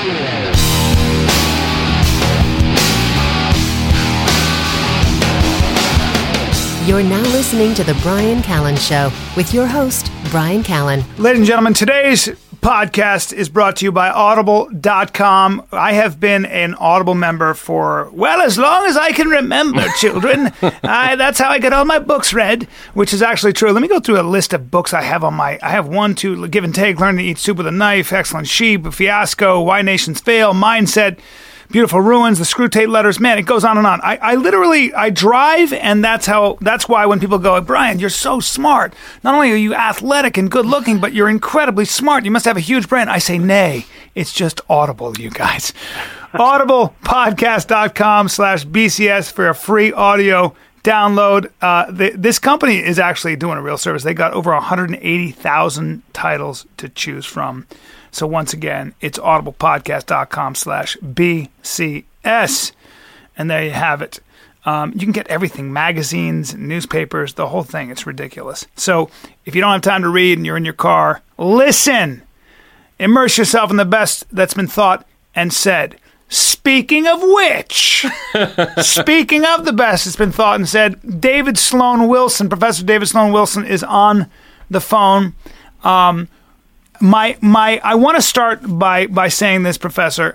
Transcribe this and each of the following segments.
You're now listening to The Bryan Callen Show with your host, Bryan Callen. Ladies and gentlemen, today's podcast is brought to you by Audible.com. I have been an Audible member for, well, as long as I can remember, children. That's how I get all my books read, which is actually true. Let me go through a list of books I have I have 1, 2, Give and Take, Learn to Eat Soup with a Knife, Excellent Sheep, Fiasco, Why Nations Fail, Mindset, Beautiful Ruins, the Screwtape Letters. Man, it goes on and on. I literally drive, and that's why when people go, Bryan, you're so smart. Not only are you athletic and good looking, but you're incredibly smart. You must have a huge brain. I say, nay, it's just Audible, you guys. Audiblepodcast.com/BCS for a free audio download. This company is actually doing a real service. They got over 180,000 titles to choose from. So once again, it's audiblepodcast.com/BCS. And there you have it. You can get everything, magazines, newspapers, the whole thing. It's ridiculous. So if you don't have time to read and you're in your car, listen. Immerse yourself in the best that's been thought and said. Speaking of which, speaking of the best that's been thought and said, David Sloan Wilson, Professor David Sloan Wilson is on the phone. I want to start by saying this, Professor.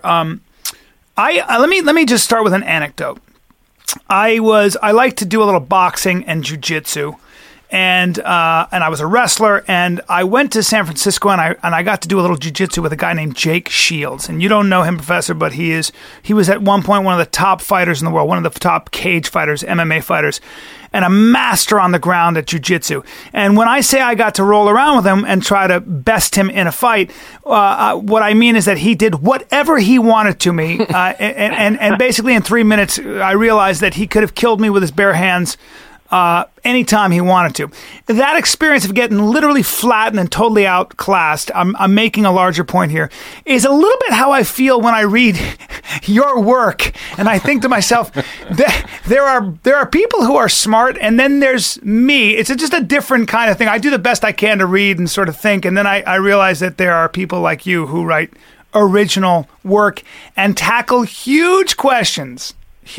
Let me just start with an anecdote. I like to do a little boxing and jiu-jitsu, and I was a wrestler, and I went to San Francisco, and I got to do a little jiu-jitsu with a guy named Jake Shields. And you don't know him, Professor, but he was at one point one of the top fighters in the world, one of the top cage fighters, MMA fighters, and a master on the ground at jiu-jitsu. And when I say I got to roll around with him and try to best him in a fight, what I mean is that he did whatever he wanted to me. And basically in 3 minutes, I realized that he could have killed me with his bare hands anytime he wanted to. That experience of getting literally flattened and totally outclassed, I'm making a larger point here, is a little bit how I feel when I read your work. And I think to myself, there are people who are smart, and then there's me. It's just a different kind of thing. I do the best I can to read and sort of think, and then I realize that there are people like you who write original work and tackle huge questions.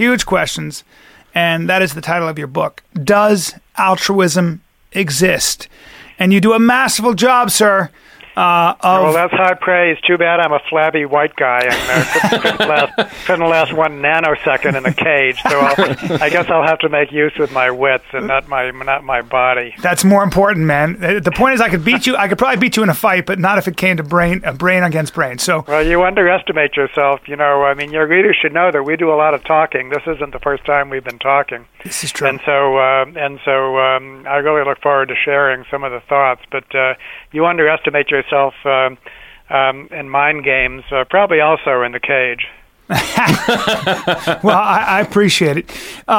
And that is the title of your book, Does Altruism Exist? And you do a masterful job, sir. Well, that's high praise. Too bad I'm a flabby white guy and couldn't last 1 nanosecond in a cage. So I guess I'll have to make use with my wits and not my body. That's more important, man. The point is, I could beat you. I could probably beat you in a fight, but not if it came to brain against brain. So, well, you underestimate yourself. I mean, your readers should know that we do a lot of talking. This isn't the first time we've been talking. This is true. And so I really look forward to sharing some of the thoughts. But you underestimate yourself in mind games, probably also in the cage. Well, I appreciate it.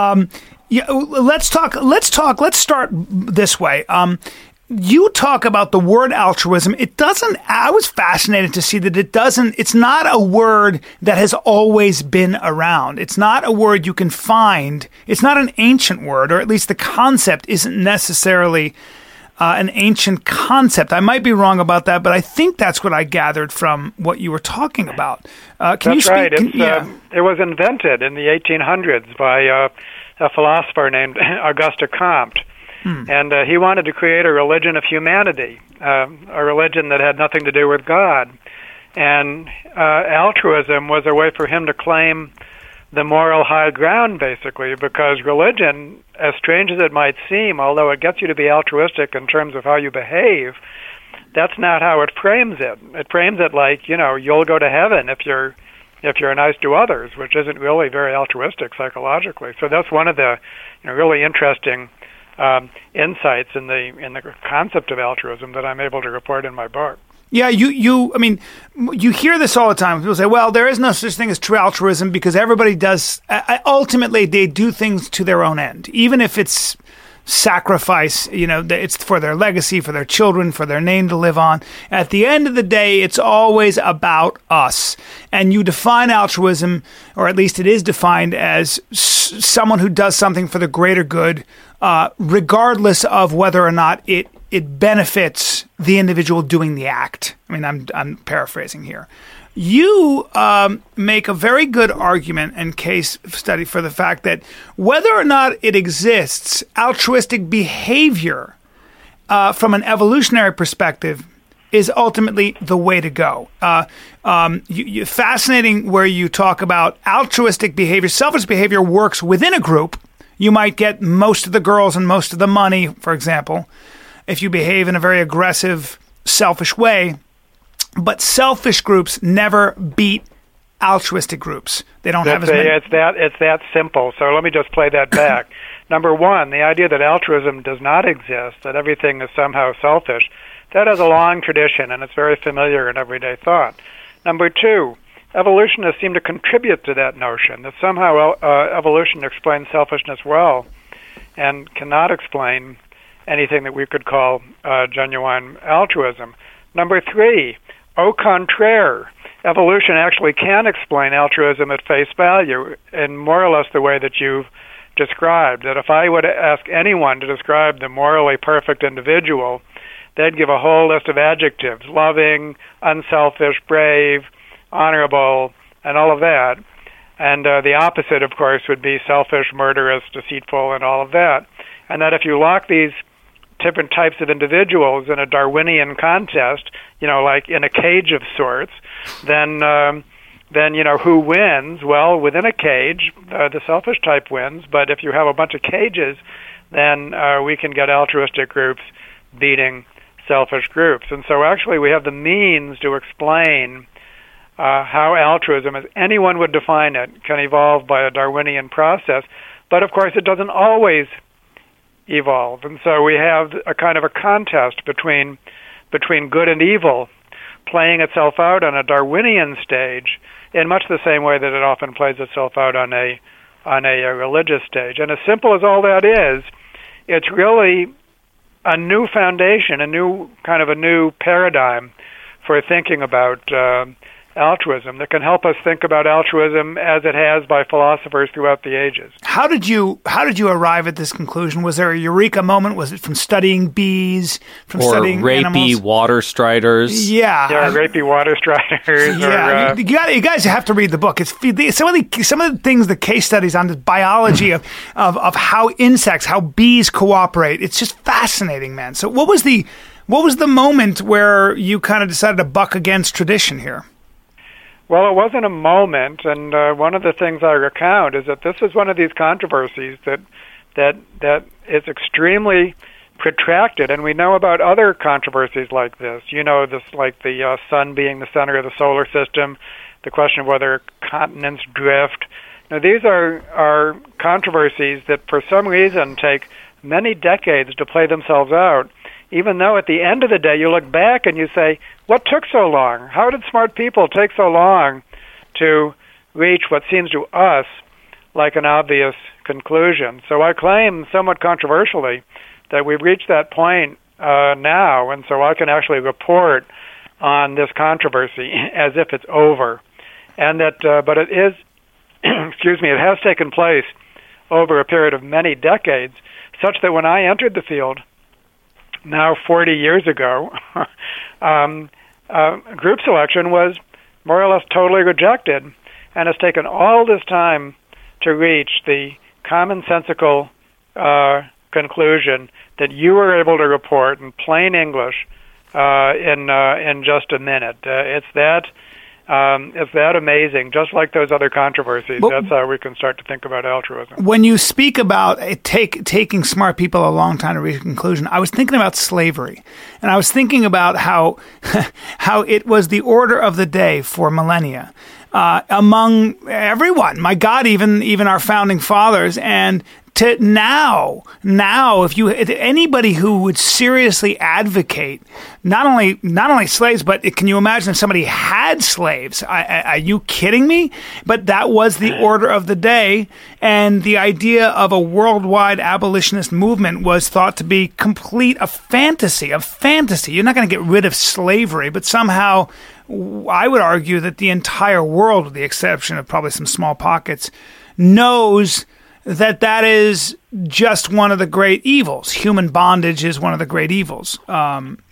Let's start this way. You talk about the word altruism. I was fascinated to see that it's not a word that has always been around. It's not a word you can find. It's not an ancient word, or at least the concept isn't necessarily an ancient concept. I might be wrong about that, but I think that's what I gathered from what you were talking about. That's right. It was invented in the 1800s by a philosopher named Auguste Comte. And he wanted to create a religion of humanity, a religion that had nothing to do with God. And altruism was a way for him to claim the moral high ground, basically, because religion, as strange as it might seem, although it gets you to be altruistic in terms of how you behave, that's not how it frames it. It frames it like, you'll go to heaven if you're nice to others, which isn't really very altruistic psychologically. So that's one of the really interesting insights in the concept of altruism that I'm able to report in my book. Yeah, you hear this all the time. People say, well, there is no such thing as true altruism because everybody does, ultimately they do things to their own end. Even if it's sacrifice, it's for their legacy, for their children, for their name to live on. At the end of the day, it's always about us. And you define altruism, or at least it is defined as someone who does something for the greater good, regardless of whether or not it benefits the individual doing the act. I mean, I'm paraphrasing here. you make a very good argument and case study for the fact that whether or not it exists, altruistic behavior from an evolutionary perspective is ultimately the way to go. Fascinating where you talk about altruistic behavior. Selfish behavior works within a group. You might get most of the girls and most of the money, for example, if you behave in a very aggressive, selfish way. But selfish groups never beat altruistic groups. They don't have as many. It's that simple. So let me just play that back. Number one, the idea that altruism does not exist, that everything is somehow selfish, that has a long tradition, and it's very familiar in everyday thought. Number two, evolutionists seem to contribute to that notion, that somehow evolution explains selfishness well and cannot explain anything that we could call genuine altruism. Number three, au contraire, evolution actually can explain altruism at face value in more or less the way that you've described, that if I would ask anyone to describe the morally perfect individual, they'd give a whole list of adjectives: loving, unselfish, brave, honorable, and all of that. And the opposite, of course, would be selfish, murderous, deceitful, and all of that. And that if you lock these different types of individuals in a Darwinian contest, like in a cage of sorts, then who wins? Well, within a cage, the selfish type wins. But if you have a bunch of cages, then we can get altruistic groups beating selfish groups. And so actually we have the means to explain how altruism, as anyone would define it, can evolve by a Darwinian process. But of course it doesn't always evolve. And so we have a kind of a contest between good and evil playing itself out on a Darwinian stage in much the same way that it often plays itself out on a religious stage. And as simple as all that is, it's really a new foundation, a new paradigm for thinking about altruism that can help us think about altruism as it has by philosophers throughout the ages. How did you arrive at this conclusion? Was there a eureka moment? Was it from studying bees, from studying rapey animals? Water striders? Yeah, rapey water striders. Yeah, you guys have to read the book. It's some of the things, the case studies on the biology of how insects, how bees cooperate. It's just fascinating, man. So what was the moment where you kind of decided to buck against tradition here? Well, it wasn't a moment, and one of the things I recount is that this is one of these controversies that is extremely protracted, and we know about other controversies like this. Like the sun being the center of the solar system, the question of whether continents drift. Now, these are controversies that for some reason take many decades to play themselves out, even though at the end of the day you look back and you say, what took so long? How did smart people take so long to reach what seems to us like an obvious conclusion? So I claim, somewhat controversially, that we've reached that point now, and so I can actually report on this controversy as if it's over. And that, but it is, it has taken place over a period of many decades, such that when I entered the field, now 40 years ago, group selection was more or less totally rejected, and it's taken all this time to reach the commonsensical conclusion that you were able to report in plain English in just a minute. It's that amazing. Just like those other controversies, that's how we can start to think about altruism. When you speak about taking smart people a long time to reach a conclusion, I was thinking about slavery, and I was thinking about how it was the order of the day for millennia among everyone. My God, even our founding fathers. And to now, if anybody who would seriously advocate not only slaves, but can you imagine if somebody had slaves? Are you kidding me? But that was the order of the day, and the idea of a worldwide abolitionist movement was thought to be a fantasy. You're not going to get rid of slavery, but somehow I would argue that the entire world, with the exception of probably some small pockets, knows that is just one of the great evils. Human bondage is one of the great evils.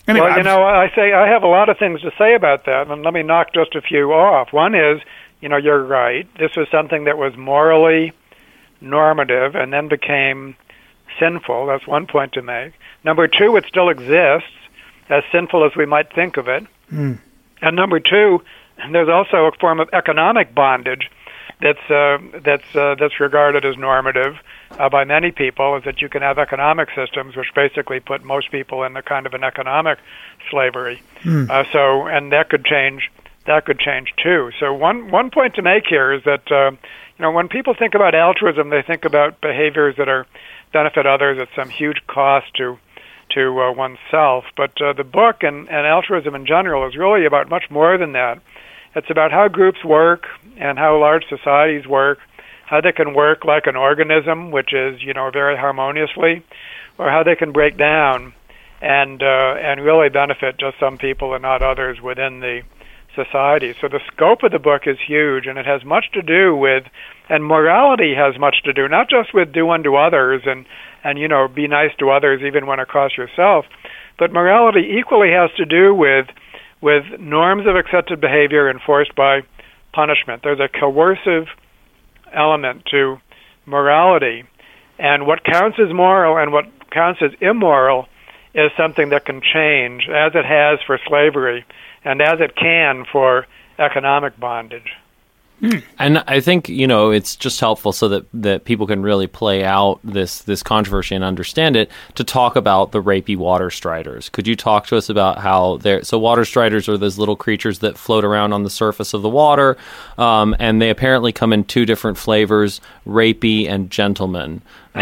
Anyway, well, I have a lot of things to say about that, and let me knock just a few off. One is, you're right. This was something that was morally normative and then became sinful. That's one point to make. Number two, it still exists, as sinful as we might think of it. And number two, there's also a form of economic bondage that's regarded as normative by many people, is that you can have economic systems which basically put most people in a kind of an economic slavery. And that could change. That could change too. So one point to make here is that when people think about altruism, they think about behaviors that are benefit others at some huge cost to oneself. But the book and altruism in general is really about much more than that. It's about how groups work and how large societies work, how they can work like an organism, which is very harmoniously, or how they can break down and really benefit just some people and not others within the society. So the scope of the book is huge, and it has much to do with, and morality has much to do, not just with do unto others and be nice to others even when it costs yourself, but morality equally has to do with norms of accepted behavior enforced by punishment. There's a coercive element to morality, and what counts as moral and what counts as immoral is something that can change, as it has for slavery and as it can for economic bondage. And I think, it's just helpful so that people can really play out this controversy and understand it, to talk about the rapey water striders. Could you talk to us about how so water striders are those little creatures that float around on the surface of the water, and they apparently come in two different flavors, rapey and gentleman.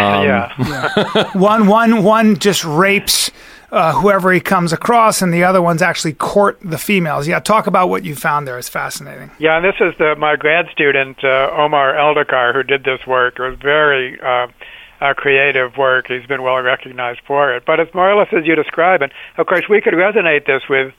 One just rapes whoever he comes across, and the other ones actually court the females. Yeah, talk about what you found there. It's fascinating. Yeah, and this is my grad student, Omar Eldakar, who did this work. It was very creative work. He's been well recognized for it. But it's more or less as you describe it. Of course, we could resonate this with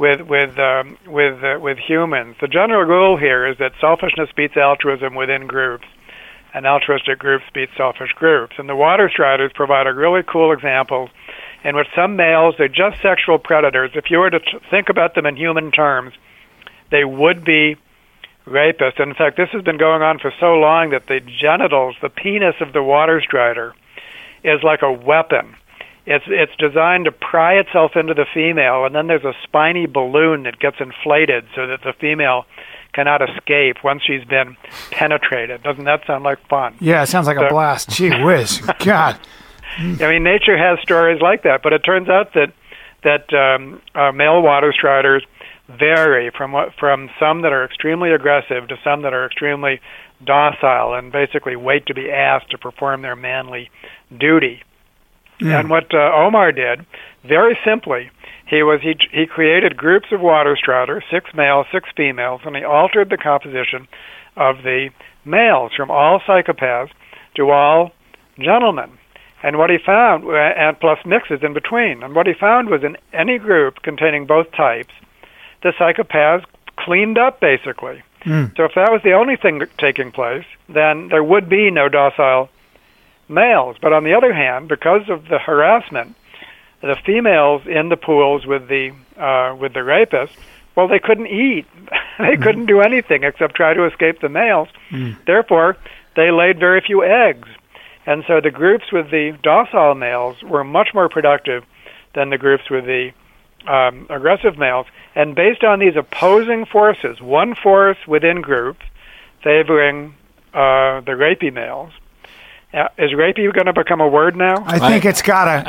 humans. The general rule here is that selfishness beats altruism within groups, and altruistic groups beat selfish groups. And the water striders provide a really cool example in which some males, they're just sexual predators. If you were to think about them in human terms, they would be rapists. And in fact, this has been going on for so long that the genitals, the penis of the water strider, is like a weapon. It's designed to pry itself into the female, and then there's a spiny balloon that gets inflated so that the female cannot escape once she's been penetrated. Doesn't that sound like fun? Yeah, it sounds like a blast. Gee whiz. God. I mean, nature has stories like that, but it turns out that male water striders vary from some that are extremely aggressive to some that are extremely docile and basically wait to be asked to perform their manly duty. And what Omar did, very simply, he created groups of water striders, 6 males, 6 females, and he altered the composition of the males from all psychopaths to all gentlemen. And what he found, and plus mixes in between, and what he found was in any group containing both types, the psychopaths cleaned up, basically. So if that was the only thing taking place, then there would be no docile males. But on the other hand, because of the harassment, the females in the pools with the rapists, well, they couldn't eat. They couldn't do anything except try to escape the males. Therefore, they laid very few eggs. And so the groups with the docile males were much more productive than the groups with the aggressive males. And based on these opposing forces, one force within groups favoring the rapey males, is rapey going to become a word now? I think it's gotta.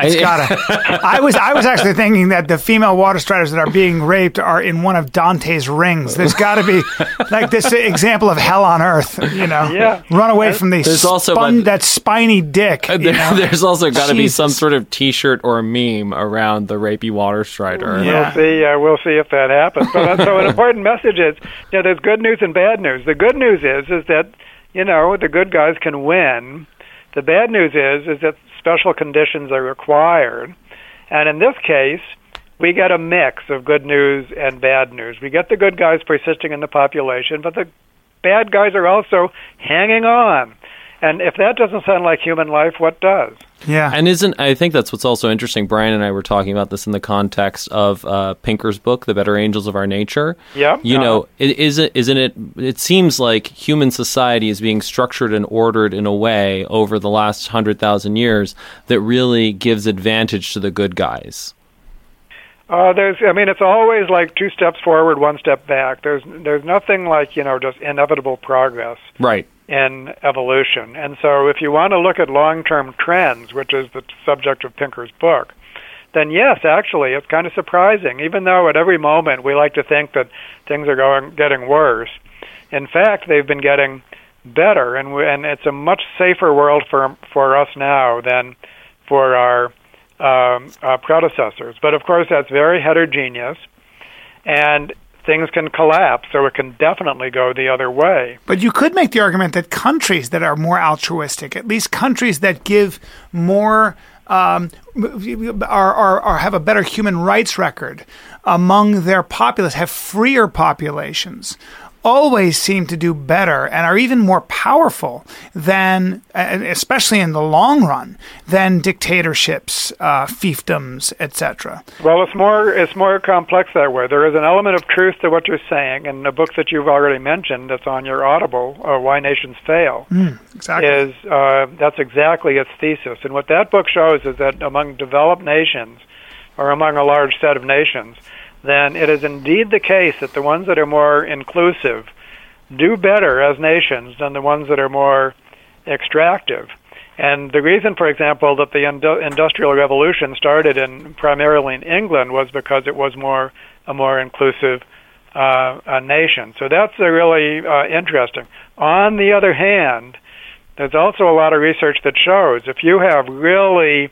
I was actually thinking that the female water striders that are being raped are in one of Dante's rings. There's got to be like this example of hell on earth. Yeah. Run away from that spiny dick. There's also got to be some sort of T-shirt or a meme around the rapey water strider. Yeah. We'll see if that happens. But so an important message is, there's good news and bad news. The good news is that the good guys can win. The bad news is that special conditions are required. And in this case, we get a mix of good news and bad news. We get the good guys persisting in the population, but the bad guys are also hanging on. And if that doesn't sound like human life, what does? Yeah. And I think that's what's also interesting. Brian and I were talking about this in the context of Pinker's book, The Better Angels of Our Nature. Yeah. It seems like human society is being structured and ordered in a way over the last 100,000 years that really gives advantage to the good guys. It's always like 2 steps forward, 1 step back. There's nothing like, just inevitable progress. Right. In evolution. And so if you want to look at long-term trends, which is the subject of Pinker's book, then yes, actually, it's kind of surprising. Even though at every moment we like to think that things are getting worse, in fact, they've been getting better, and it's a much safer world for us now than for our predecessors. But of course, that's very heterogeneous, and things can collapse, so it can definitely go the other way. But you could make the argument that countries that are more altruistic, at least countries that give more, have a better human rights record among their populace, have freer populations, always seem to do better and are even more powerful than, especially in the long run, than dictatorships, fiefdoms, etc. Well, it's more complex that way. There is an element of truth to what you're saying, and the book that you've already mentioned that's on your Audible, Why Nations Fail, exactly. That's exactly its thesis. And what that book shows is that among developed nations, or among a large set of nations, then it is indeed the case that the ones that are more inclusive do better as nations than the ones that are more extractive. And the reason, for example, that the Industrial Revolution started primarily in England was because it was a more inclusive nation. So that's really interesting. On the other hand, there's also a lot of research that shows if you have really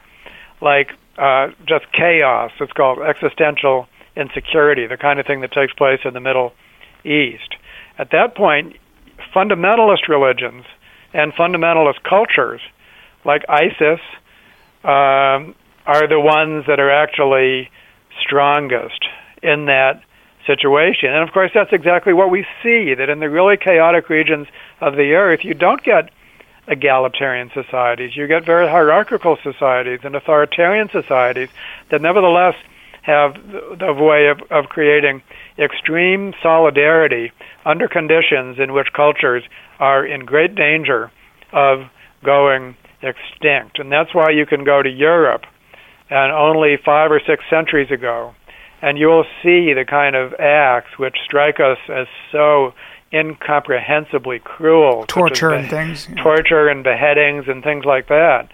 just chaos, it's called existential insecurity, the kind of thing that takes place in the Middle East. At that point, fundamentalist religions and fundamentalist cultures like ISIS are the ones that are actually strongest in that situation. And of course, that's exactly what we see, that in the really chaotic regions of the earth, you don't get egalitarian societies. You get very hierarchical societies and authoritarian societies that nevertheless have the way of creating extreme solidarity under conditions in which cultures are in great danger of going extinct. And that's why you can go to Europe and only 5 or 6 centuries ago, and you will see the kind of acts which strike us as so incomprehensibly cruel. Torture and things. Torture and beheadings and things like that.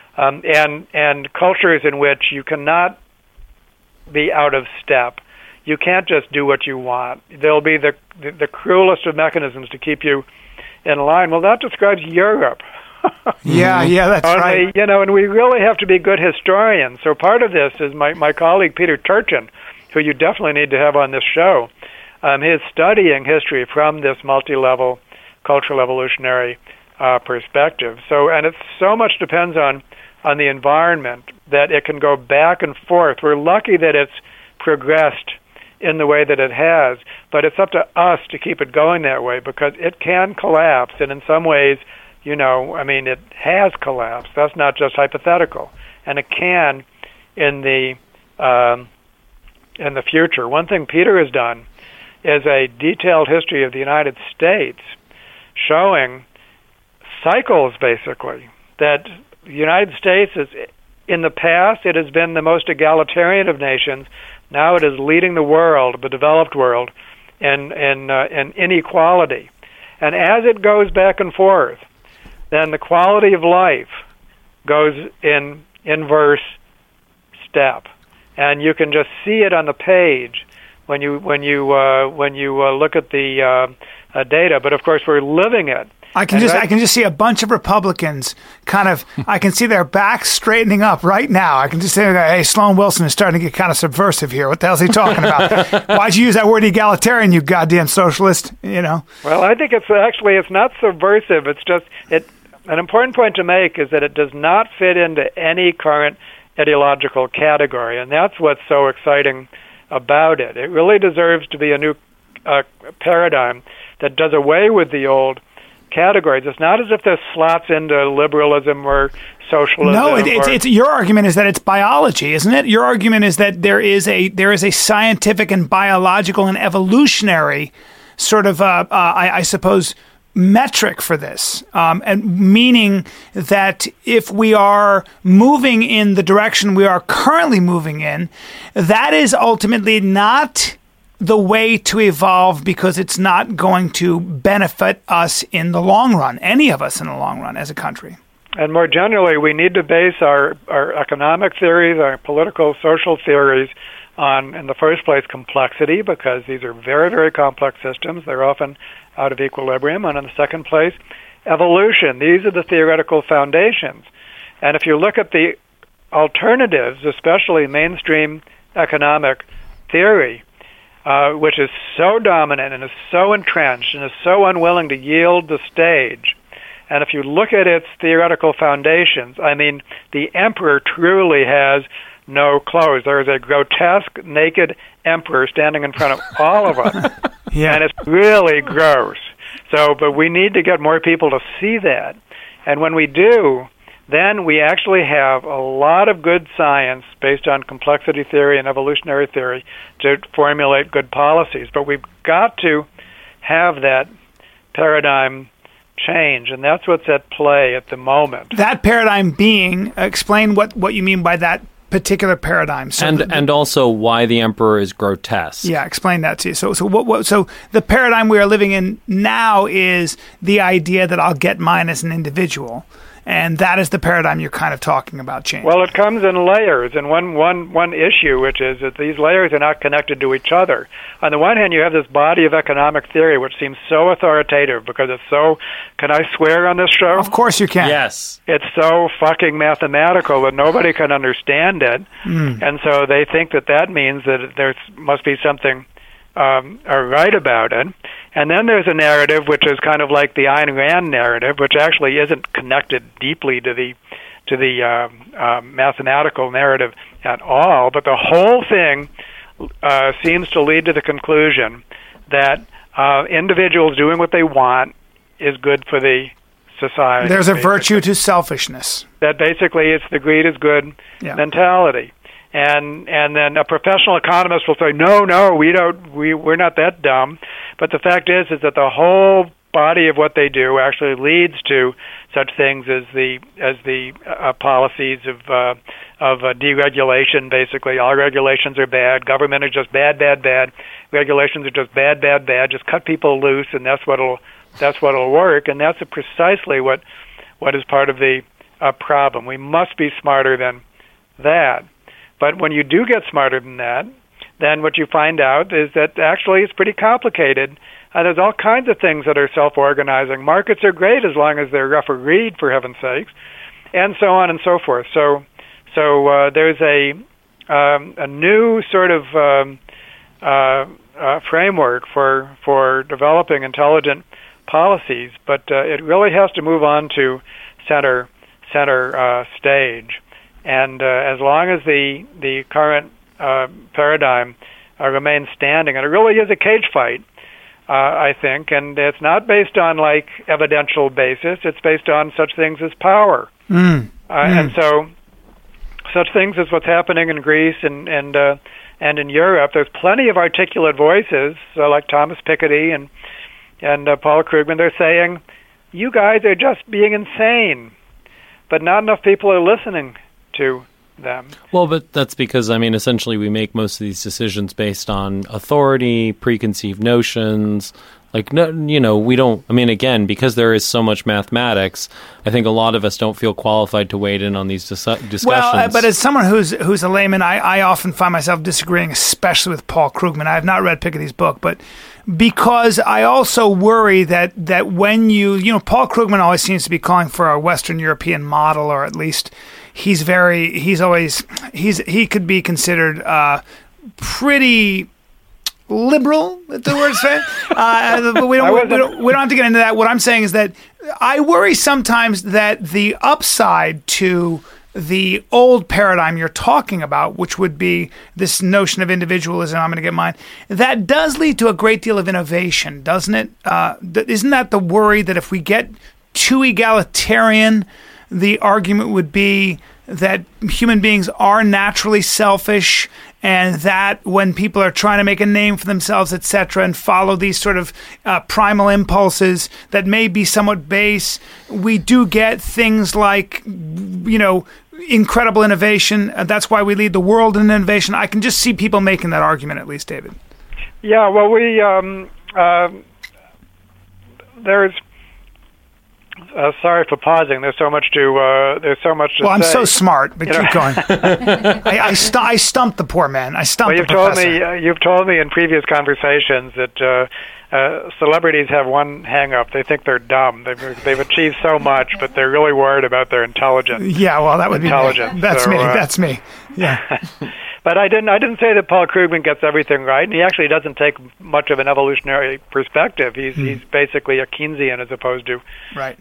And cultures in which you cannot be out of step. You can't just do what you want. There'll be the cruelest of mechanisms to keep you in line. Well, that describes Europe. Yeah, that's right. And we really have to be good historians. So part of this is my colleague Peter Turchin, who you definitely need to have on this show. He's studying history from this multi-level cultural evolutionary perspective. So, and it so much depends on the environment that it can go back and forth. We're lucky that it's progressed in the way that it has, but it's up to us to keep it going that way because it can collapse, and in some ways, it has collapsed. That's not just hypothetical, and it can in the future. One thing Peter has done is a detailed history of the United States showing cycles, basically, that the United States is, in the past, it has been the most egalitarian of nations. Now it is leading the world, the developed world, in inequality. And as it goes back and forth, then the quality of life goes in inverse step, and you can just see it on the page when you look at the data. But of course, we're living it. I can just see a bunch of Republicans I can see their backs straightening up right now. I can just say, hey, Sloan Wilson is starting to get kind of subversive here. What the hell's he talking about? Why'd you use that word egalitarian, you goddamn socialist? Well, I think it's not subversive. It's just an important point to make is that it does not fit into any current ideological category, and that's what's so exciting about it. It really deserves to be a new paradigm that does away with the old categories. It's not as if there's slots into liberalism or socialism. No, it's your argument is that it's biology, isn't it? Your argument is that there is a scientific and biological and evolutionary sort of, I suppose, metric for this, and meaning that if we are moving in the direction we are currently moving in, that is ultimately not the way to evolve, because it's not going to benefit us in the long run, any of us in the long run as a country. And more generally, we need to base our economic theories, our political, social theories on, in the first place, complexity, because these are very, very complex systems. They're often out of equilibrium. And in the second place, evolution. These are the theoretical foundations. And if you look at the alternatives, especially mainstream economic theory, which is so dominant and is so entrenched and is so unwilling to yield the stage, and if you look at its theoretical foundations, I mean, the emperor truly has no clothes. There is a grotesque, naked emperor standing in front of all of us. Yeah. And it's really gross. So, but we need to get more people to see that. And when we do, then we actually have a lot of good science based on complexity theory and evolutionary theory to formulate good policies. But we've got to have that paradigm change, and that's what's at play at the moment. That paradigm being, explain what you mean by that particular paradigm. So and also why the emperor is grotesque. Yeah, explain that to you. So the paradigm we are living in now is the idea that I'll get mine as an individual. And that is the paradigm you're kind of talking about changing. Well, it comes in layers, and one issue, which is that these layers are not connected to each other. On the one hand, you have this body of economic theory, which seems so authoritative because it's so, can I swear on this show? Of course you can. Yes. It's so fucking mathematical that nobody can understand it, and so they think that means that there must be something right about it. And then there's a narrative which is kind of like the Ayn Rand narrative, which actually isn't connected deeply to the mathematical narrative at all. But the whole thing seems to lead to the conclusion that individuals doing what they want is good for the society. There's a virtue to selfishness. That basically it's the greed is good mentality. And then a professional economist will say, no, we're not that dumb. But the fact is that the whole body of what they do actually leads to such things as the policies of deregulation. Basically, all regulations are bad. Government is just bad. Regulations are just bad. Just cut people loose, and that's what'll work. And that's precisely what is part of the problem. We must be smarter than that. But when you do get smarter than that, then what you find out is that actually it's pretty complicated. There's all kinds of things that are self-organizing. Markets are great as long as they're refereed, for heaven's sakes, and so on and so forth. So there's a new sort of framework for developing intelligent policies, but it really has to move on to center stage. And as long as the current paradigm remains standing, and it really is a cage fight, I think, and it's not based on like evidential basis. It's based on such things as power, and so such things as what's happening in Greece and in Europe. There's plenty of articulate voices, like Thomas Piketty and Paul Krugman. They're saying, "You guys are just being insane," but not enough people are listening to them. Well, but that's because, I mean, essentially we make most of these decisions based on authority, preconceived notions. Like, no, we don't, I mean, again, because there is so much mathematics, I think a lot of us don't feel qualified to wade in on these discussions. Well, but as someone who's a layman, I often find myself disagreeing, especially with Paul Krugman. I have not read Piketty's book, but because I also worry that when Paul Krugman always seems to be calling for a Western European model, or at least he could be considered pretty liberal, if the word's fair. But we don't have to get into that. What I'm saying is that I worry sometimes that the upside to the old paradigm you're talking about, which would be this notion of individualism, I'm going to get mine, that does lead to a great deal of innovation, doesn't it? Isn't that the worry that if we get too egalitarian, the argument would be that human beings are naturally selfish, and that when people are trying to make a name for themselves, etc., and follow these sort of primal impulses that may be somewhat base, we do get things like, incredible innovation. That's why we lead the world in innovation. I can just see people making that argument, at least, David. Yeah, well, there's... sorry for pausing. There's so much to say. Well, I'm so smart, but keep going. I stumped the poor man. I stumped the professor. You've told me in previous conversations that celebrities have one hang-up. They think they're dumb. They've achieved so much, but they're really worried about their intelligence. Yeah, well, that would be me. That's me. That's me. Yeah. But I didn't say that Paul Krugman gets everything right, and he actually doesn't take much of an evolutionary perspective. He's basically a Keynesian as opposed to right.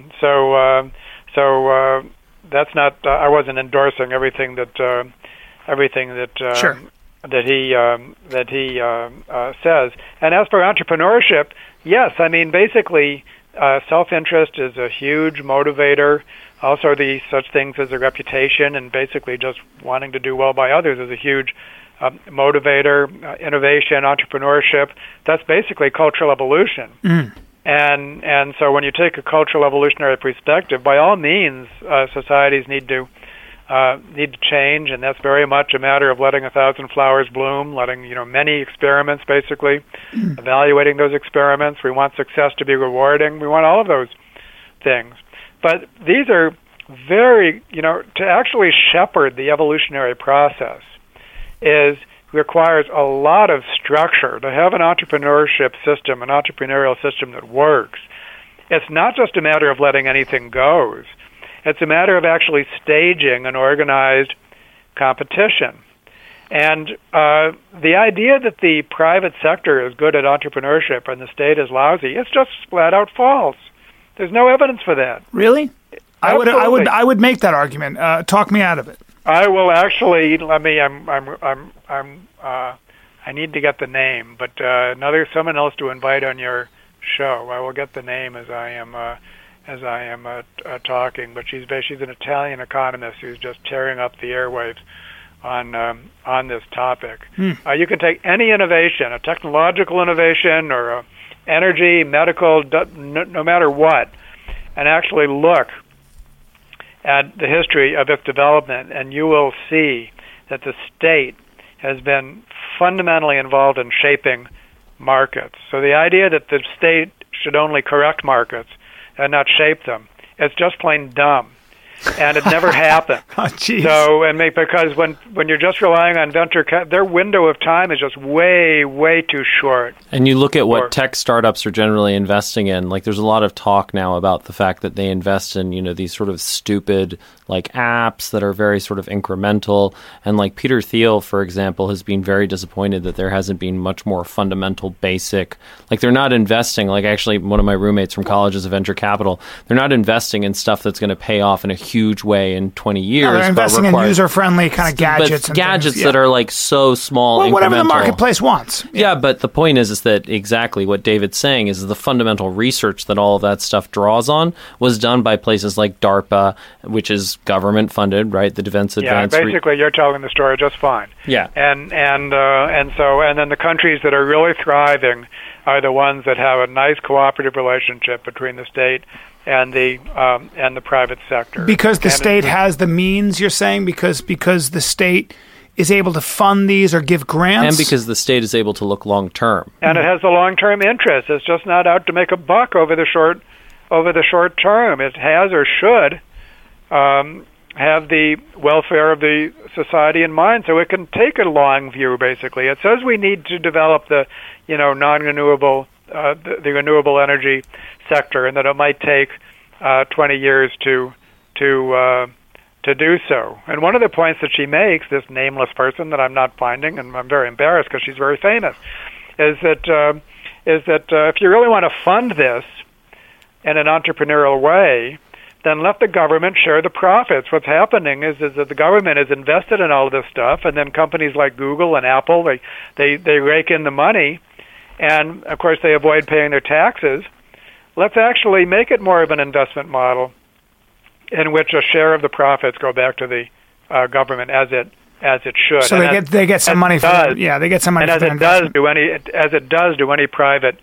So that's not. I wasn't endorsing everything that sure. that he says. And as for entrepreneurship, yes, I mean basically self-interest is a huge motivator. Also, the such things as a reputation and basically just wanting to do well by others is a huge motivator. Innovation, entrepreneurship, that's basically cultural evolution. And so when you take a cultural evolutionary perspective, by all means, societies need to change, and that's very much a matter of letting 1,000 flowers bloom, letting many experiments, basically, evaluating those experiments. We want success to be rewarding. We want all of those things. But these are very, to actually shepherd the evolutionary process requires a lot of structure. To have an entrepreneurship system, an entrepreneurial system that works, it's not just a matter of letting anything go. It's a matter of actually staging an organized competition. And the idea that the private sector is good at entrepreneurship and the state is lousy, it's just flat out false. There's no evidence for that. Really? I would make that argument. Talk me out of it. I will actually. I need to get the name, but someone else to invite on your show. I will get the name as I am talking. But she's an Italian economist who's just tearing up the airwaves on this topic. You can take any innovation, a technological innovation or a energy, medical, no matter what, and actually look at the history of its development, and you will see that the state has been fundamentally involved in shaping markets. So the idea that the state should only correct markets and not shape them, it's just plain dumb. And it never happened. So, because when you're just relying on venture their window of time is just way, way too short. And you look at what tech startups are generally investing in. Like, there's a lot of talk now about the fact that they invest in, these sort of stupid, apps that are very sort of incremental. And Peter Thiel, for example, has been very disappointed that there hasn't been much more fundamental, basic. They're not investing. Actually, one of my roommates from college is a venture capital. They're not investing in stuff that's going to pay off in a huge way in 20 years. No, they're investing in user-friendly kind of gadgets. But gadgets that are so small, incremental. Whatever the marketplace wants. Yeah, but the point is that exactly what David's saying is the fundamental research that all of that stuff draws on was done by places like DARPA, which is government-funded, right? The Defense Advanced... Yeah, basically you're telling the story just fine. Yeah. And then the countries that are really thriving are the ones that have a nice cooperative relationship between the state and the private sector. Because the state has the means, you're saying? Because the state is able to fund these or give grants? And because the state is able to look long-term. And it has a long-term interest. It's just not out to make a buck over the short term. It has or should have the welfare of the society in mind, so it can take a long view, basically. It says we need to develop the non-renewable the renewable energy sector, and that it might take 20 years to do so. And one of the points that she makes, this nameless person that I'm not finding, and I'm very embarrassed because she's very famous, is that if you really want to fund this in an entrepreneurial way, then let the government share the profits. What's happening is that the government is invested in all of this stuff, and then companies like Google and Apple, they rake in the money, and of course they avoid paying their taxes. Let's actually make it more of an investment model in which a share of the profits go back to the government as it should. So they get some money for that. Yeah, they get some money for that investment. As it does do any private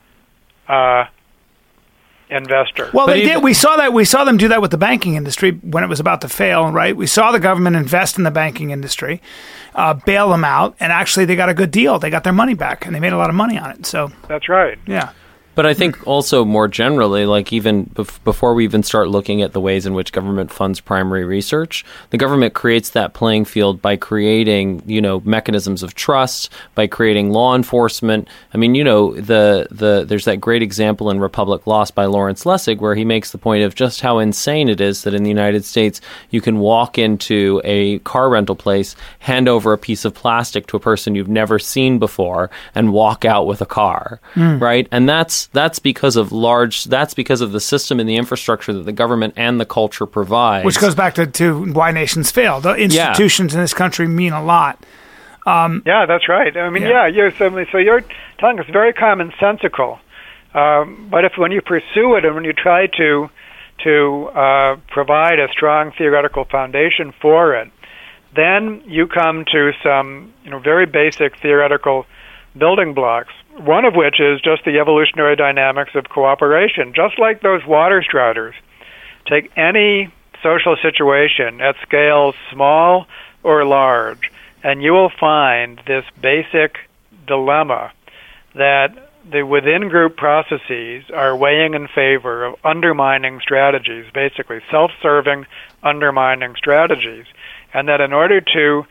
investor. Well, they did. We saw them do that with the banking industry when it was about to fail, right? We saw the government invest in the banking industry, bail them out, and actually they got a good deal. They got their money back, and they made a lot of money on it. So that's right. Yeah. But I think also more generally, like even before we even start looking at the ways in which government funds primary research, the government creates that playing field by creating, mechanisms of trust, by creating law enforcement. I mean, there's that great example in Republic Lost by Lawrence Lessig where he makes the point of just how insane it is that in the United States you can walk into a car rental place, hand over a piece of plastic to a person you've never seen before, and walk out with a car, right? And that's because of the system and the infrastructure that the government and the culture provides. Which goes back to why nations fail. The institutions in this country mean a lot. Yeah, that's right. I mean, so you're telling us very commonsensical. But when you pursue it and when you try to provide a strong theoretical foundation for it, then you come to some very basic theoretical building blocks. One of which is just the evolutionary dynamics of cooperation. Just like those water striders, take any social situation at scales small or large, and you will find this basic dilemma that the within-group processes are weighing in favor of undermining strategies, basically self-serving undermining strategies, and that in order to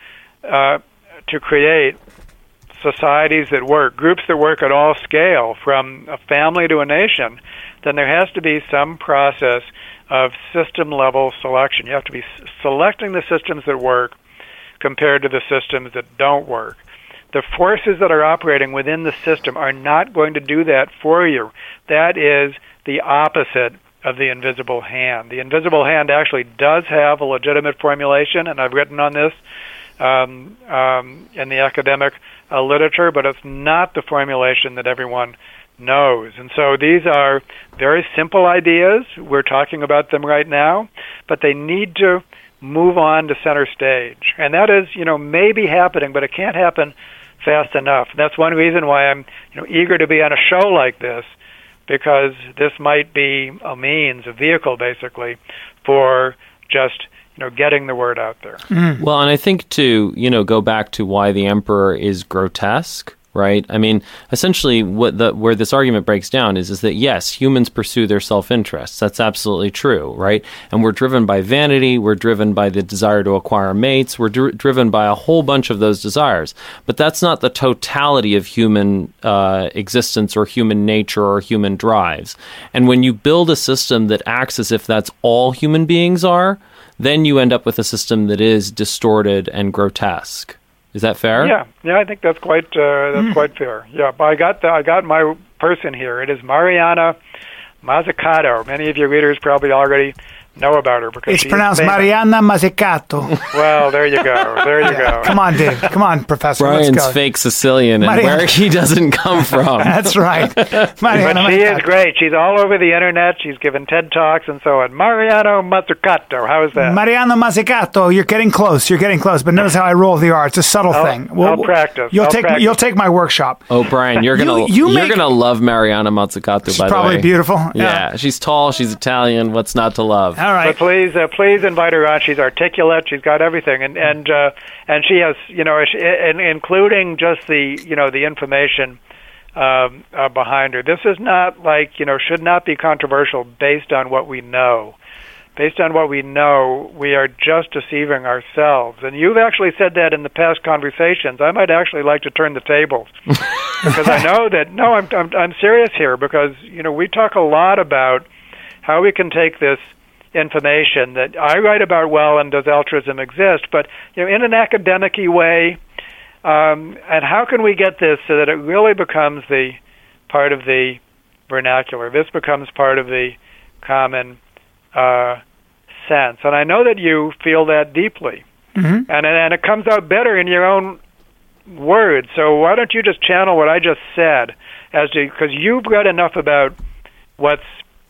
create societies that work, groups that work at all scale, from a family to a nation, then there has to be some process of system-level selection. You have to be selecting the systems that work compared to the systems that don't work. The forces that are operating within the system are not going to do that for you. That is the opposite of the invisible hand. The invisible hand actually does have a legitimate formulation, and I've written on this in the academic literature, but it's not the formulation that everyone knows. And so these are very simple ideas. We're talking about them right now, but they need to move on to center stage. And that is, maybe happening, but it can't happen fast enough. And that's one reason why I'm eager to be on a show like this, because this might be a vehicle, basically, for just getting the word out there. Well, and I think to, go back to why the emperor is grotesque, right? I mean, essentially where this argument breaks down is that, yes, humans pursue their self-interests. That's absolutely true, right? And we're driven by vanity. We're driven by the desire to acquire mates. We're driven by a whole bunch of those desires. But that's not the totality of human existence or human nature or human drives. And when you build a system that acts as if that's all human beings are, then you end up with a system that is distorted and grotesque. Is that fair? Yeah, I think that's quite fair. Yeah, but I got my person here. It is Mariana Mazzucato. Many of your readers probably already know about her because it's pronounced Mariana Mazzucato. Well, there you go. Come on, Dave. Come on, Professor. Brian's Let's go. Fake Sicilian and where he doesn't come from. That's right. But she is great. She's all over the internet. She's given TED Talks and so on. Mariano Mazzucato. How is that? Mariana Mazzucato. You're getting close. But notice how I roll the R. It's a subtle thing. I'll practice. You'll take my workshop. Oh, Brian, you're gonna love Mariana Mazzucato. She's by the way, probably beautiful. Yeah, she's tall. She's Italian. What's not to love? All right. But please invite her on. She's articulate. She's got everything, and she has, including just the information behind her. This is not like should not be controversial based on what we know. Based on what we know, we are just deceiving ourselves. And you've actually said that in the past conversations. I might actually like to turn the tables because I know that. No, I'm serious here because we talk a lot about how we can take this information that I write about, and does altruism exist, but in an academic-y way, and how can we get this so that it really becomes the part of the vernacular? This becomes part of the common sense. And I know that you feel that deeply. Mm-hmm. And it comes out better in your own words. So why don't you just channel what I just said, because you've read enough about what's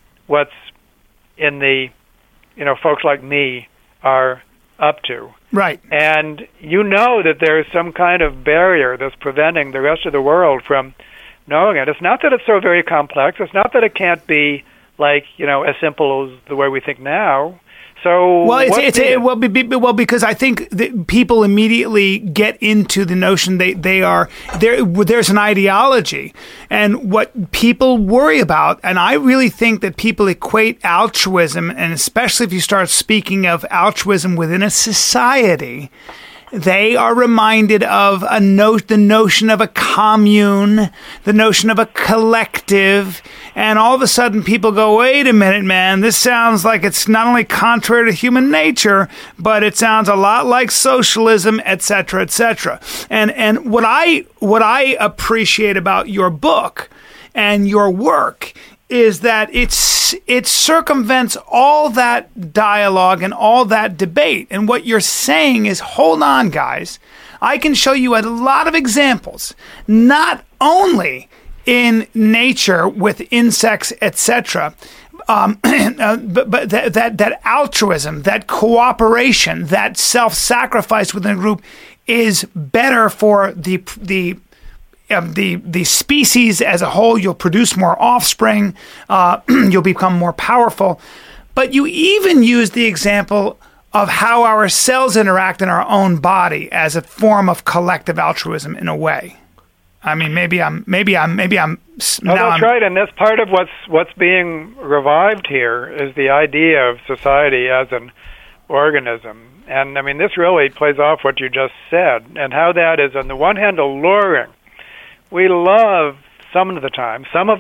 in the, folks like me are up to. Right. And you know that there's some kind of barrier that's preventing the rest of the world from knowing it. It's not that it's so very complex. It's not that it can't be like, as simple as the way we think now. So because I think that people immediately get into the notion there's an ideology, and what people worry about, and I really think that people equate altruism, and especially if you start speaking of altruism within a society, they are reminded of the notion of a commune, the notion of a collective, and all of a sudden people go, wait a minute, man, this sounds like it's not only contrary to human nature, but it sounds a lot like socialism, etc., etc. And what I appreciate about your book and your work is that it circumvents all that dialogue and all that debate. And what you're saying is, hold on, guys. I can show you a lot of examples, not only in nature with insects, etc., but that altruism, that cooperation, that self-sacrifice within a group is better for the species as a whole. You'll produce more offspring. You'll become more powerful. But you even use the example of how our cells interact in our own body as a form of collective altruism in a way. I mean, maybe I'm. No, that's right, and that's part of what's being revived here is the idea of society as an organism. And I mean, this really plays off what you just said, and how that is, on the one hand, alluring. We love some of the time, love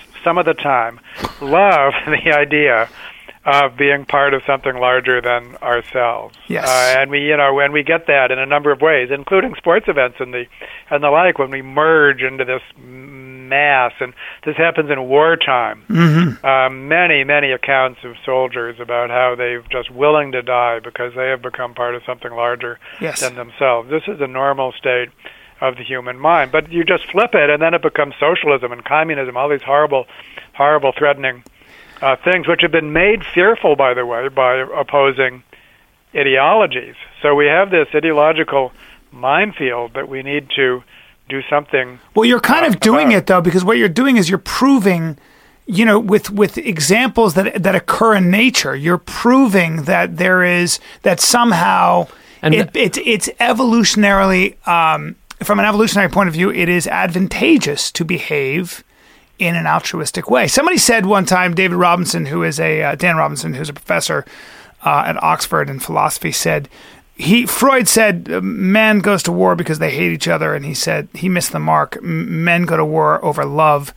the idea of being part of something larger than ourselves. Yes. And we get that in a number of ways, including sports events and the like, when we merge into this mass. And this happens in wartime. Mm-hmm. Many accounts of soldiers about how they're just willing to die because they have become part of something larger than themselves. This is a normal state of the human mind. But you just flip it, and then it becomes socialism and communism, all these horrible, threatening things, which have been made fearful, by the way, by opposing ideologies. So we have this ideological minefield that we need to do something. Well, you're kind of doing it, though, because what you're doing is you're proving, with examples that occur in nature, you're proving that there is, that somehow it's evolutionarily, from an evolutionary point of view, it is advantageous to behave in an altruistic way. Somebody said one time, Dan Robinson, who's a professor at Oxford in philosophy, said, Freud said man goes to war because they hate each other, and he said he missed the mark. Men go to war over love.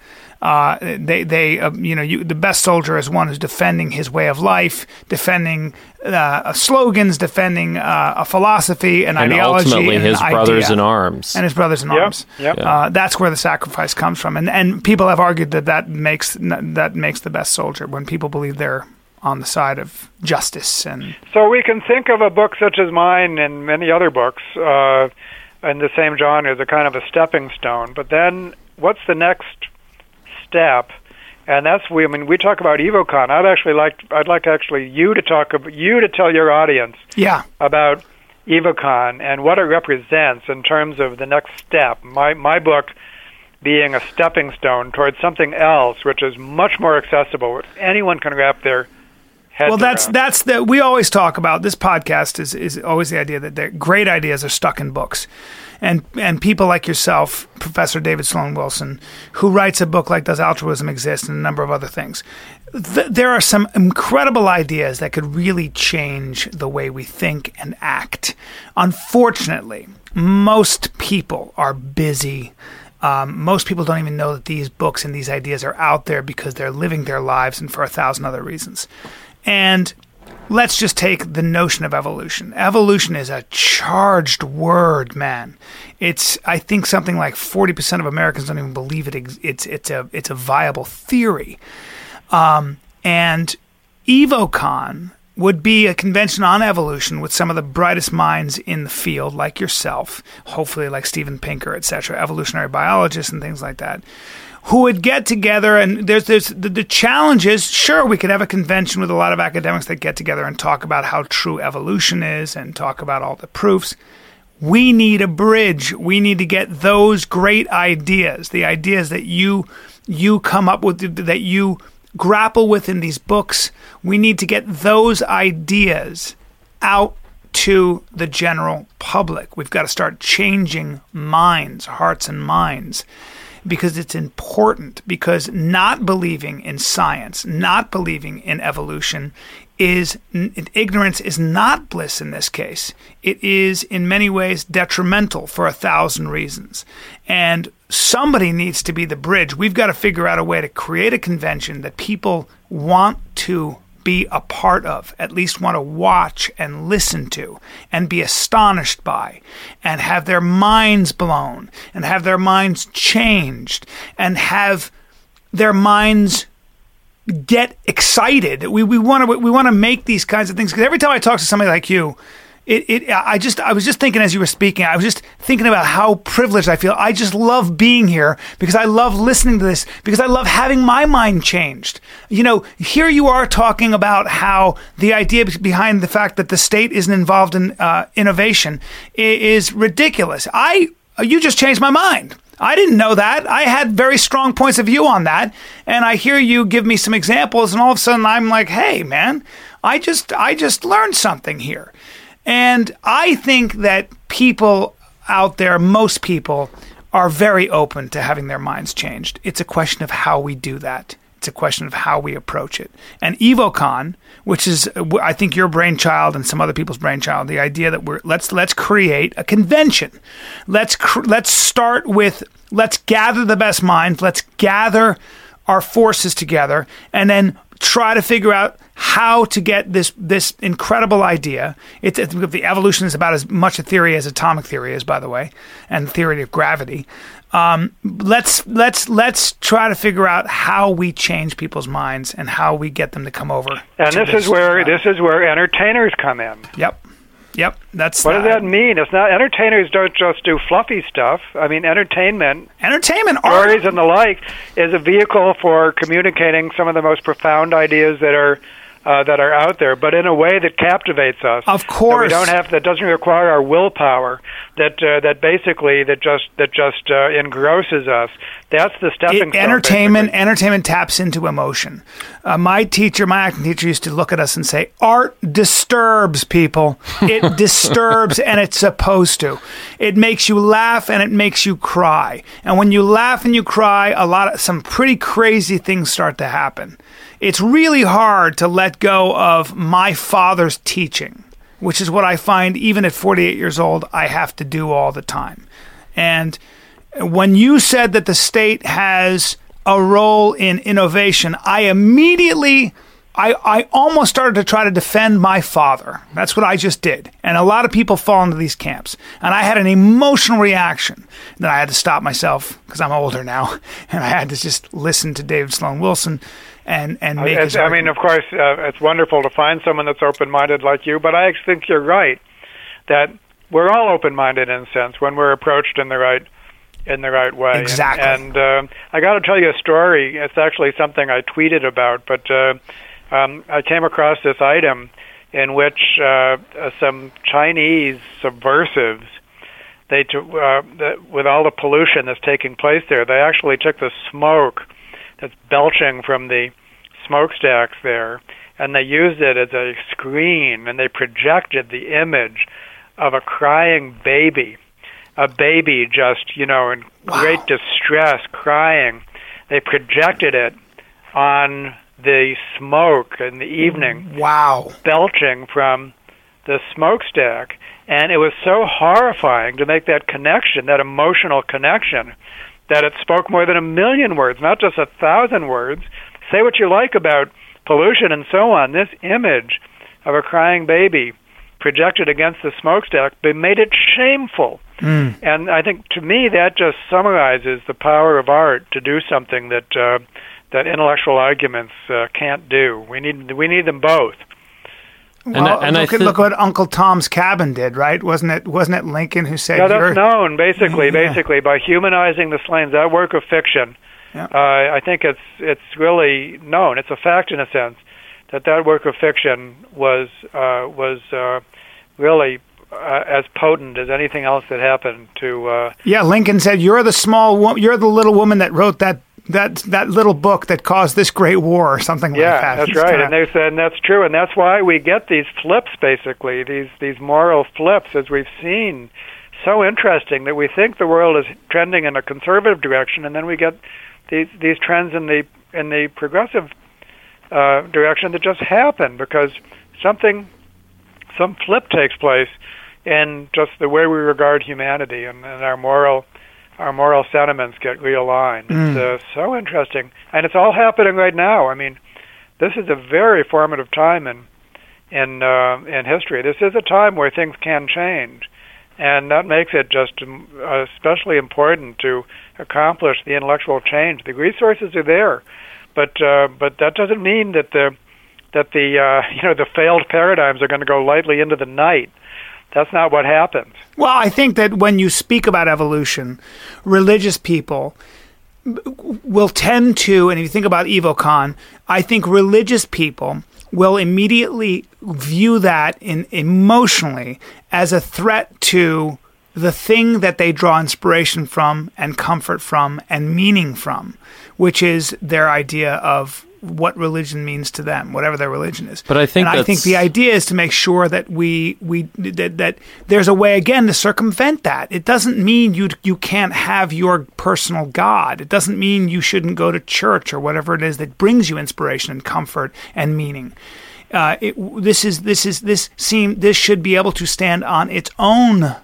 The best soldier is one who's defending his way of life, defending slogans, defending a philosophy, an ideology, ultimately and his brothers in arms. And his brothers in arms. Yep. That's where the sacrifice comes from, and people have argued that makes the best soldier, when people believe they're on the side of justice. And so we can think of a book such as mine and many other books in the same genre as a kind of a stepping stone. But then, what's the next step? And that's we talk about Evocon. I'd like you to tell your audience about Evocon and what it represents in terms of the next step. My book being a stepping stone towards something else, which is much more accessible. Anyone can wrap their head around. That's we always talk about. This podcast is always the idea that great ideas are stuck in books. And people like yourself, Professor David Sloan Wilson, who writes a book like Does Altruism Exist? And a number of other things. There are some incredible ideas that could really change the way we think and act. Unfortunately, most people are busy. Most people don't even know that these books and these ideas are out there because they're living their lives and for 1,000 other reasons. And let's just take the notion of evolution. Evolution is a charged word, man. I think something like 40% of Americans don't even believe it's a viable theory. And Evocon would be a convention on evolution with some of the brightest minds in the field, like yourself, hopefully like Steven Pinker, etc., evolutionary biologists and things like that, who would get together. And there's the challenge is, sure, we could have a convention with a lot of academics that get together and talk about how true evolution is and talk about all the proofs. We need a bridge. We need to get those great ideas, the ideas that you come up with, that you grapple with in these books. We need to get those ideas out to the general public. We've got to start changing minds, hearts and minds, because it's important, because not believing in science, not believing in evolution ignorance is not bliss in this case. It is in many ways detrimental for 1,000 reasons. And somebody needs to be the bridge. We've got to figure out a way to create a convention that people want to be a part of, at least want to watch and listen to and be astonished by and have their minds blown and have their minds changed and have their minds get excited. We want to make these kinds of things, because every time I talk to somebody like you, I was just thinking as you were speaking, I was just thinking about how privileged I feel. I just love being here because I love listening to this, because I love having my mind changed. You know, here you are talking about how the idea behind the fact that the state isn't involved in innovation is ridiculous. You just changed my mind. I didn't know that. I had very strong points of view on that. And I hear you give me some examples, and all of a sudden I'm like, hey, man, I just learned something here. And I think that people out there, most people, are very open to having their minds changed. It's a question of how we do that. It's a question of how we approach it. And EvoCon, which is, I think, your brainchild and some other people's brainchild, the idea that let's create a convention. Let's start with, let's gather the best minds. Let's gather our forces together, and then try to figure out how to get this incredible idea. The evolution is about as much a theory as atomic theory is, by the way, and the theory of gravity. Let's try to figure out how we change people's minds and how we get them to come over. And this is where entertainers come in. Yep. What does that mean? It's not, entertainers don't just do fluffy stuff. I mean, entertainment, stories and the like, is a vehicle for communicating some of the most profound ideas that are out there, but in a way that captivates us. Of course, that doesn't require our willpower. That just engrosses us. That's the stepping stone. Entertainment taps into emotion. My acting teacher, used to look at us and say, "Art disturbs people. It disturbs, and it's supposed to. It makes you laugh and it makes you cry. And when you laugh and you cry, some pretty crazy things start to happen." It's really hard to let go of my father's teaching, which is what I find even at 48 years old I have to do all the time. And when you said that the state has a role in innovation, I almost started to try to defend my father. That's what I just did. And a lot of people fall into these camps. And I had an emotional reaction. Then I had to stop myself because I'm older now. And I had to just listen to David Sloan Wilson and make his argument. I mean, of course, it's wonderful to find someone that's open-minded like you, but I think you're right that we're all open-minded in a sense when we're approached in the right way. Exactly. And I got to tell you a story. It's actually something I tweeted about, but I came across this item in which some Chinese subversives, with all the pollution that's taking place there, they actually took the smoke that's belching from the smokestacks there, and they used it as a screen, and they projected the image of a crying baby, a baby just, in great distress, crying. They projected it on the smoke in the evening, belching from the smokestack, and it was so horrifying to make that connection, that emotional connection, that it spoke more than 1 million words, not just 1,000 words. Say what you like about pollution and so on. This image of a crying baby projected against the smokestack, they made it shameful. And I think, to me, that just summarizes the power of art to do something that intellectual arguments can't do. We need them both. Well, look what Uncle Tom's Cabin did, right? Wasn't it Lincoln who said? Yeah, that's known basically by humanizing the slain. That work of fiction, I think it's really known. It's a fact in a sense that work of fiction was really as potent as anything else that happened to. Lincoln said, "You're the little woman that wrote that little book that caused this great war," or something like that. Yeah, that's right. And they said, and that's true, and that's why we get these flips, basically, these moral flips, as we've seen. So interesting that we think the world is trending in a conservative direction, and then we get these trends in the progressive direction that just happen because some flip takes place in just the way we regard humanity, and our moral sentiments get realigned. It's so interesting, and it's all happening right now. I mean, this is a very formative time in history. This is a time where things can change, and that makes it just especially important to accomplish the intellectual change. The resources are there, but that doesn't mean that the failed paradigms are going to go lightly into the night. That's not what happens. Well, I think that when you speak about evolution, religious people will tend to, and if you think about Evocon, I think religious people will immediately view that emotionally as a threat to the thing that they draw inspiration from and comfort from and meaning from, which is their idea of what religion means to them, whatever their religion is. But I think the idea is to make sure that that there's a way again to circumvent that. It doesn't mean you can't have your personal God. It doesn't mean you shouldn't go to church or whatever it is that brings you inspiration and comfort and meaning. This should be able to stand on its own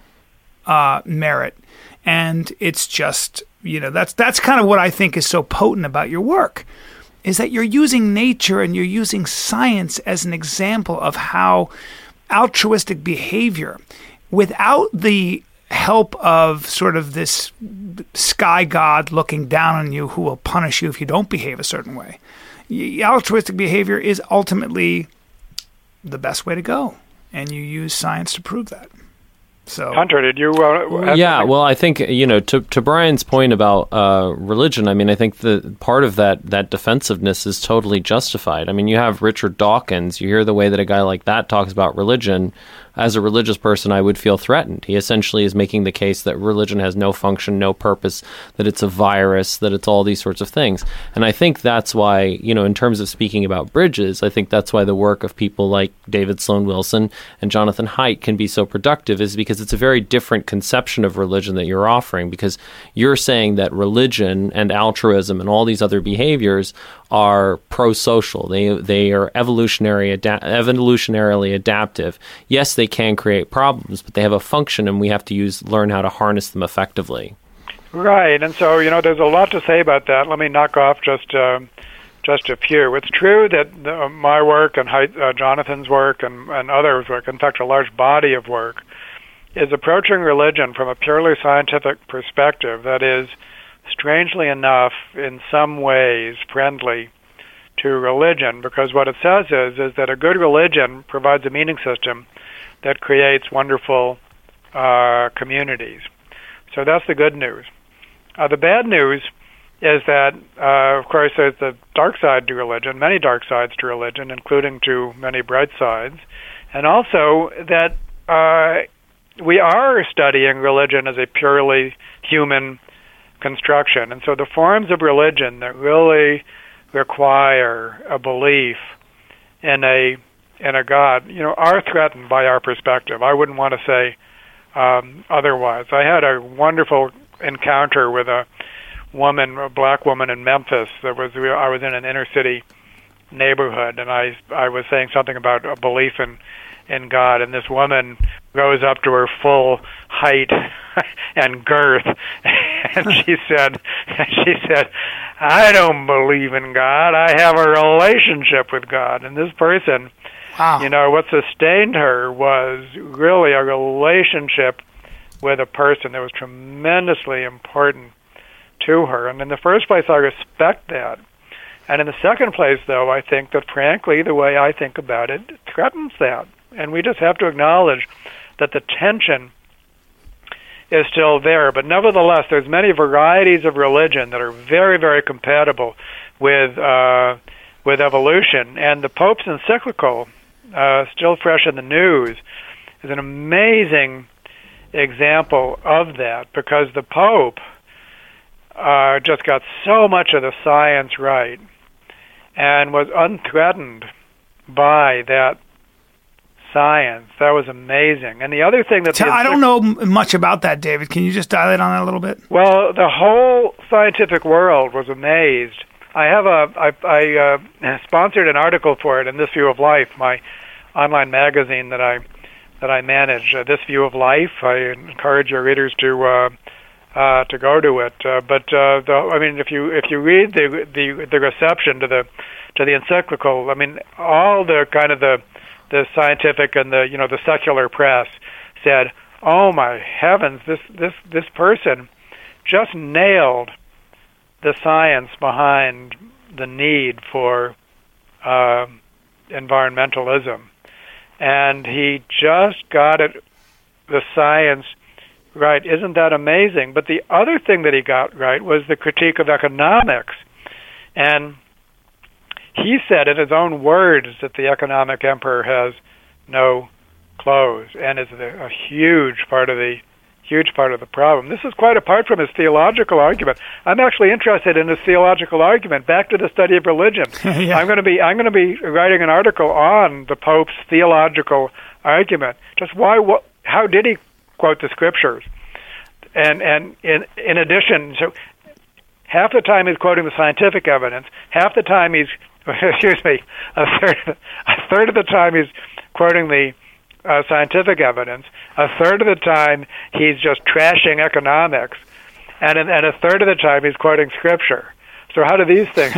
merit, and it's just that's kind of what I think is so potent about your work. Is that you're using nature and you're using science as an example of how altruistic behavior, without the help of sort of this sky god looking down on you who will punish you if you don't behave a certain way, altruistic behavior is ultimately the best way to go. And you use science to prove that. So, Hunter, did you? Well, I think to Brian's point about religion. I mean, I think the part of that defensiveness is totally justified. I mean, you have Richard Dawkins. You hear the way that a guy like that talks about religion. As a religious person, I would feel threatened. He essentially is making the case that religion has no function, no purpose, that it's a virus, that it's all these sorts of things. And I think that's why, in terms of speaking about bridges, I think that's why the work of people like David Sloan Wilson and Jonathan Haidt can be so productive, is because it's a very different conception of religion that you're offering, because you're saying that religion and altruism and all these other behaviors are pro-social. They are evolutionarily adaptive. Yes, they can create problems, but they have a function, and we have to learn how to harness them effectively. Right, and so there's a lot to say about that. Let me knock off just a few. It's true that my work and Jonathan's work and others' work, in fact, a large body of work, is approaching religion from a purely scientific perspective that is, strangely enough, in some ways friendly to religion, because what it says is that a good religion provides a meaning system that creates wonderful communities. So that's the good news. The bad news is that, of course, there's the dark side to religion, many dark sides to religion, including to many bright sides, and also that we are studying religion as a purely human construction. And so the forms of religion that really require a belief in a God, are threatened by our perspective. I wouldn't want to say otherwise. I had a wonderful encounter with a black woman in Memphis. I was in an inner city neighborhood, and I was saying something about a belief in God, and this woman goes up to her full height and girth, and she said, "I don't believe in God. I have a relationship with God." And this person, wow. What sustained her was really a relationship with a person that was tremendously important to her. And in the first place, I respect that. And in the second place, though, I think that, frankly, the way I think about it threatens that. And we just have to acknowledge that the tension is still there. But nevertheless, there's many varieties of religion that are very, very compatible with evolution. And the Pope's encyclical, still fresh in the news, is an amazing example of that, because the Pope just got so much of the science right and was unthreatened by that science. That was amazing. And the other thing that I don't know much about that, David. Can you just dilate on that a little bit? Well, the whole scientific world was amazed. I sponsored an article for it in This View of Life, my online magazine that I manage. This View of Life. I encourage your readers to go to it. If you read the reception to the encyclical, I mean, all the kind of the scientific and the secular press said, "Oh my heavens, this person just nailed the science behind the need for environmentalism, and he just got the science right. Isn't that amazing?" But the other thing that he got right was the critique of economics, and he said in his own words that the economic emperor has no clothes, and is a huge part of the problem. This is quite apart from his theological argument. I'm actually interested in his theological argument. Back to the study of religion. Yeah. I'm going to be writing an article on the Pope's theological argument. Just how did he quote the scriptures? And in addition, so half the time he's quoting the scientific evidence, half the time he's a third of the time he's quoting the scientific evidence, a third of the time he's just trashing economics, and a third of the time he's quoting scripture. So how do these things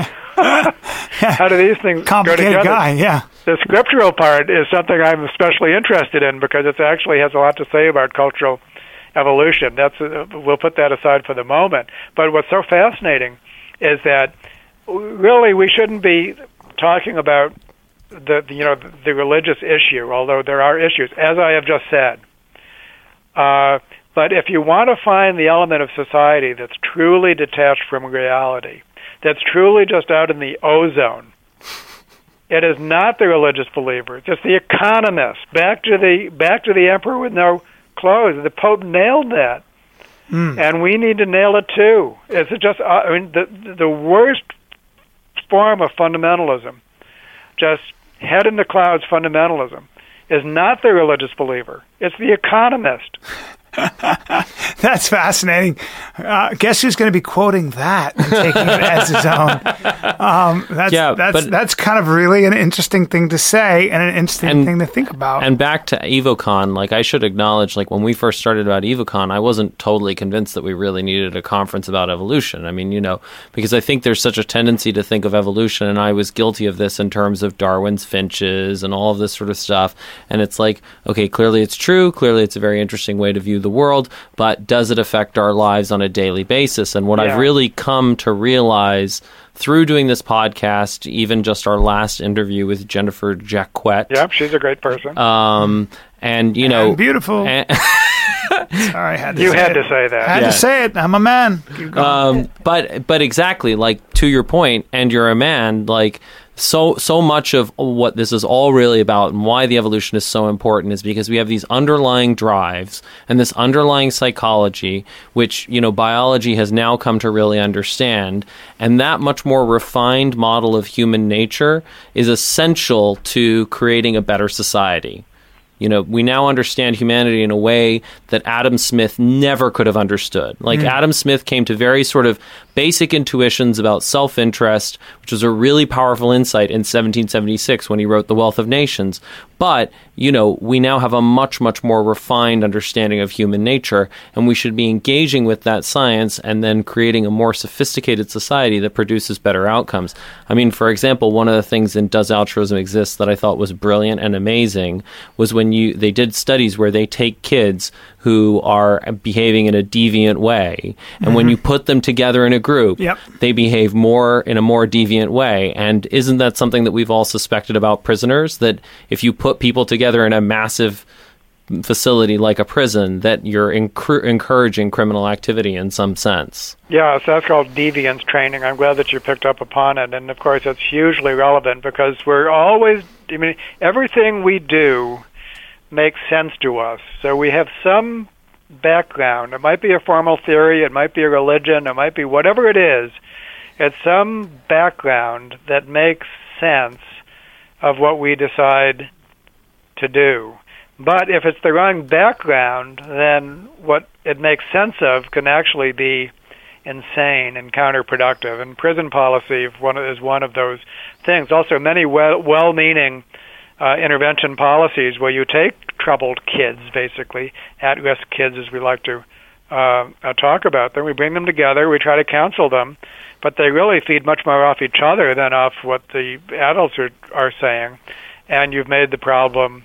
complicated go together? Guy, yeah. The scriptural part is something I'm especially interested in, because it actually has a lot to say about cultural evolution. We'll put that aside for the moment. But what's so fascinating is that really we shouldn't be talking about the religious issue, although there are issues, as I have just said. But if you want to find the element of society that's truly detached from reality, that's truly just out in the ozone, it is not the religious believers. It's the economists. Back to the emperor with no clothes. The Pope nailed that, and we need to nail it too. It's just the worst form of fundamentalism, just head in the clouds fundamentalism, is not the religious believer. It's the economist. That's fascinating. Guess who's going to be quoting that and taking it as his own? That's kind of really an interesting thing to say and an interesting thing to think about. And back to EvoCon, I should acknowledge, when we first started about EvoCon, I wasn't totally convinced that we really needed a conference about evolution. I mean, because I think there's such a tendency to think of evolution, and I was guilty of this in terms of Darwin's finches and all of this sort of stuff. And it's okay, clearly it's true. Clearly it's a very interesting way to view the world, but does it affect our lives on a daily basis? And what I've really come to realize through doing this podcast, even just our last interview with Jennifer Jacquet. Yep, she's a great person. And beautiful. Sorry, I had to say that. I had to say it. I'm a man. But exactly, to your point, and you're a man, so much of what this is all really about and why the evolution is so important is because we have these underlying drives and this underlying psychology, which, biology has now come to really understand. And that much more refined model of human nature is essential to creating a better society. We now understand humanity in a way that Adam Smith never could have understood. Adam Smith came to very sort of basic intuitions about self-interest, which was a really powerful insight in 1776 when he wrote The Wealth of Nations. But, we now have a much, much more refined understanding of human nature, and we should be engaging with that science and then creating a more sophisticated society that produces better outcomes. I mean, for example, one of the things in Does Altruism Exist that I thought was brilliant and amazing was when they did studies where they take kids who are behaving in a deviant way, and when you put them together in a group, they behave in a more deviant way. And isn't that something that we've all suspected about prisoners, that if you put people together in a massive facility like a prison, that you're encouraging criminal activity in some sense? Yeah, so that's called deviance training. I'm glad that you picked up upon it. And of course, it's hugely relevant because we're always, everything we do makes sense to us. So we have some background. It might be a formal theory, it might be a religion, it might be whatever it is. It's some background that makes sense of what we decide to do. But if it's the wrong background, then what it makes sense of can actually be insane and counterproductive. And prison policy is one of those things. Also, many well-meaning intervention policies where you take troubled kids, basically, at-risk kids, as we like to talk about them. We bring them together, we try to counsel them, but they really feed much more off each other than off what the adults are saying, and you've made the problem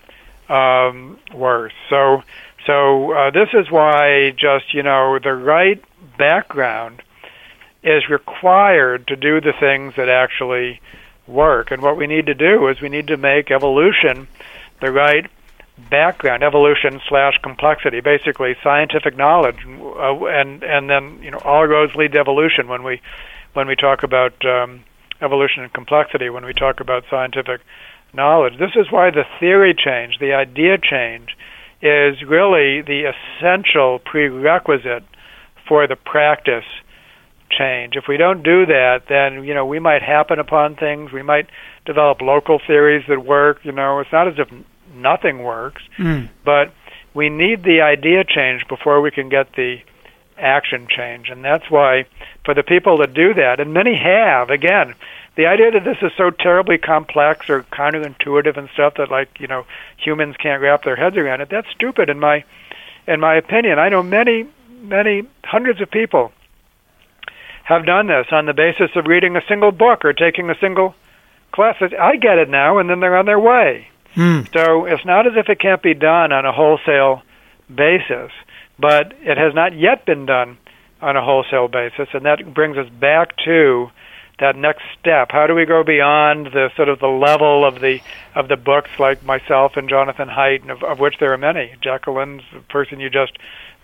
worse. So this is why just, the right background is required to do the things that actually work. And what we need to do is we need to make evolution the right background, evolution/complexity, basically scientific knowledge, and then, all roads lead to evolution when we talk about evolution and complexity, when we talk about scientific knowledge. This is why the theory change, the idea change, is really the essential prerequisite for the practice change. If we don't do that, then, we might happen upon things, we might develop local theories that work, it's not as if nothing works, but we need the idea change before we can get the action change. And that's why, for the people that do that, and many have, again, the idea that this is so terribly complex or counterintuitive and stuff that, humans can't wrap their heads around it, that's stupid in my opinion. I know many hundreds of people have done this on the basis of reading a single book or taking a single class. I get it now, and then they're on their way. So it's not as if it can't be done on a wholesale basis, but it has not yet been done on a wholesale basis, and that brings us back to that next step. How do we go beyond the sort of the level of the books like myself and Jonathan Haidt, of which there are many. Jacqueline's the person you just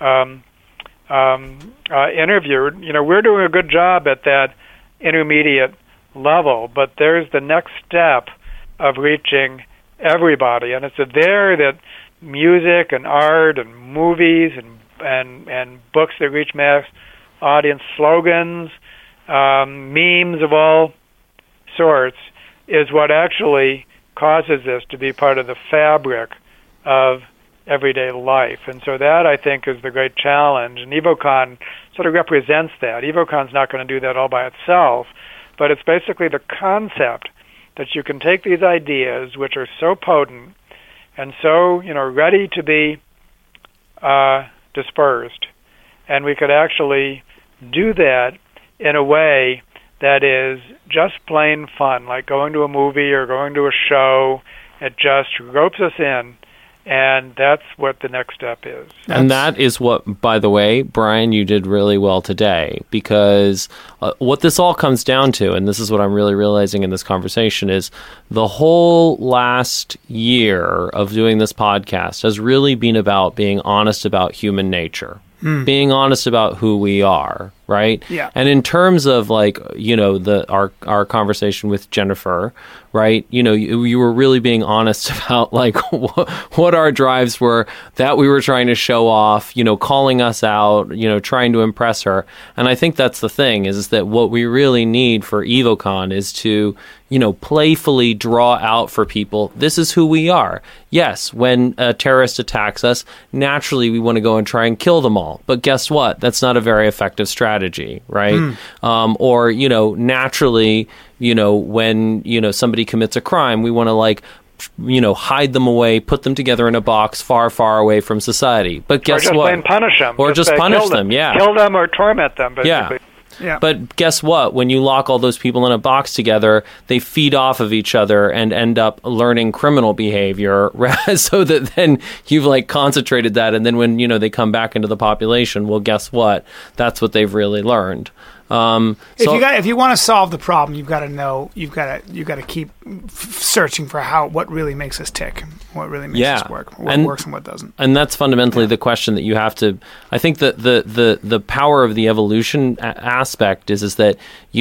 interviewed. We're doing a good job at that intermediate level, but there's the next step of reaching everybody, and it's there that music and art and movies and books that reach mass audience, slogans, memes of all sorts, is what actually causes this to be part of the fabric of everyday life. And so that, I think, is the great challenge, and EvoCon sort of represents that. EvoCon's not going to do that all by itself, but it's basically the concept that you can take these ideas, which are so potent and so, ready to be dispersed, and we could actually do that in a way that is just plain fun, like going to a movie or going to a show. It just ropes us in, and that's what the next step is. And that is what, by the way, Brian, you did really well today, because what this all comes down to, and this is what I'm really realizing in this conversation, is the whole last year of doing this podcast has really been about being honest about human nature. Being honest about who we are, right? Yeah. And in terms of our conversation with Jennifer, right? You were really being honest about what our drives were, that we were trying to show off, calling us out, trying to impress her. And I think that's the thing, is that what we really need for EvoCon is to, playfully draw out for people, this is who we are. Yes, when a terrorist attacks us, naturally we want to go and try and kill them all. But guess what? That's not a very effective strategy, right? Or, naturally, when, somebody commits a crime, we want to hide them away, put them together in a box far, far away from society. But guess what? Or just plain punish them. Or just punish them, yeah. Kill them or torment them, basically. Yeah. Yeah. But guess what? When you lock all those people in a box together, they feed off of each other and end up learning criminal behavior, so that then you've like concentrated that, and then when they come back into the population, well, guess what? That's what they've really learned. If you want to solve the problem, you've got to know, you've got to keep searching for what really makes us tick, what really makes us work, what works and what doesn't. And that's fundamentally the question that you have to. I think that the power of the evolution aspect is that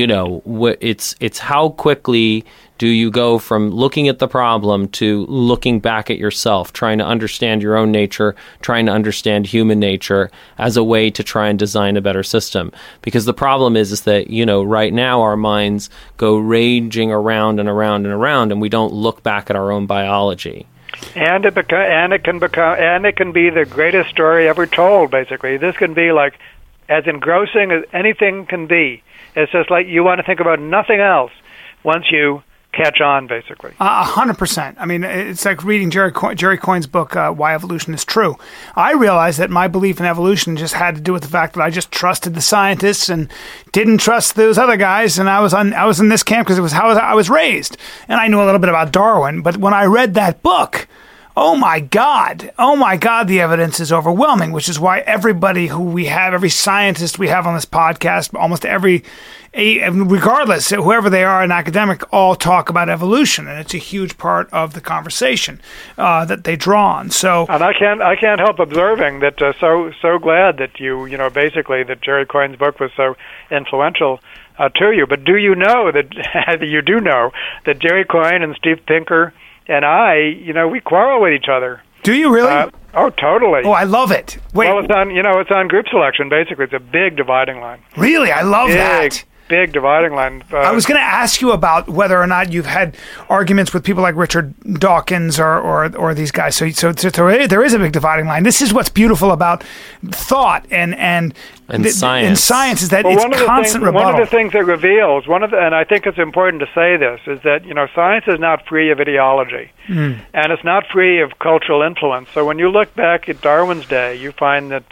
it's how quickly do you go from looking at the problem to looking back at yourself, trying to understand your own nature, trying to understand human nature as a way to try and design a better system? Because the problem is that, right now our minds go raging around and around and around, and we don't look back at our own biology. And it can be the greatest story ever told, basically. This can be like as engrossing as anything can be. It's just like you want to think about nothing else once you catch on, basically. 100%. I mean, it's like reading Jerry Coyne's book, Why Evolution is True. I realized that my belief in evolution just had to do with the fact that I just trusted the scientists and didn't trust those other guys, and I was in this camp because it was how I was raised. And I knew a little bit about Darwin, but when I read that book, oh my God, the evidence is overwhelming, which is why everybody who we have, every scientist we have on this podcast, almost regardless, whoever they are, an academic, all talk about evolution, and it's a huge part of the conversation that they draw on. So, and I can't help observing that. So glad that basically that Jerry Coyne's book was so influential to you. But do you know that you do know that Jerry Coyne and Steve Pinker and I, we quarrel with each other. Do you really? Oh, totally. Oh, I love it. Wait. Well, it's on group selection. Basically, it's a big dividing line. Really, I love that. Big dividing line. I was going to ask you about whether or not you've had arguments with people like Richard Dawkins or these guys. So there is a big dividing line. This is what's beautiful about thought and science. In science is that it's constant rebuttal. One of the things it reveals, and I think it's important to say this, is that science is not free of ideology, and it's not free of cultural influence. So when you look back at Darwin's day, you find that.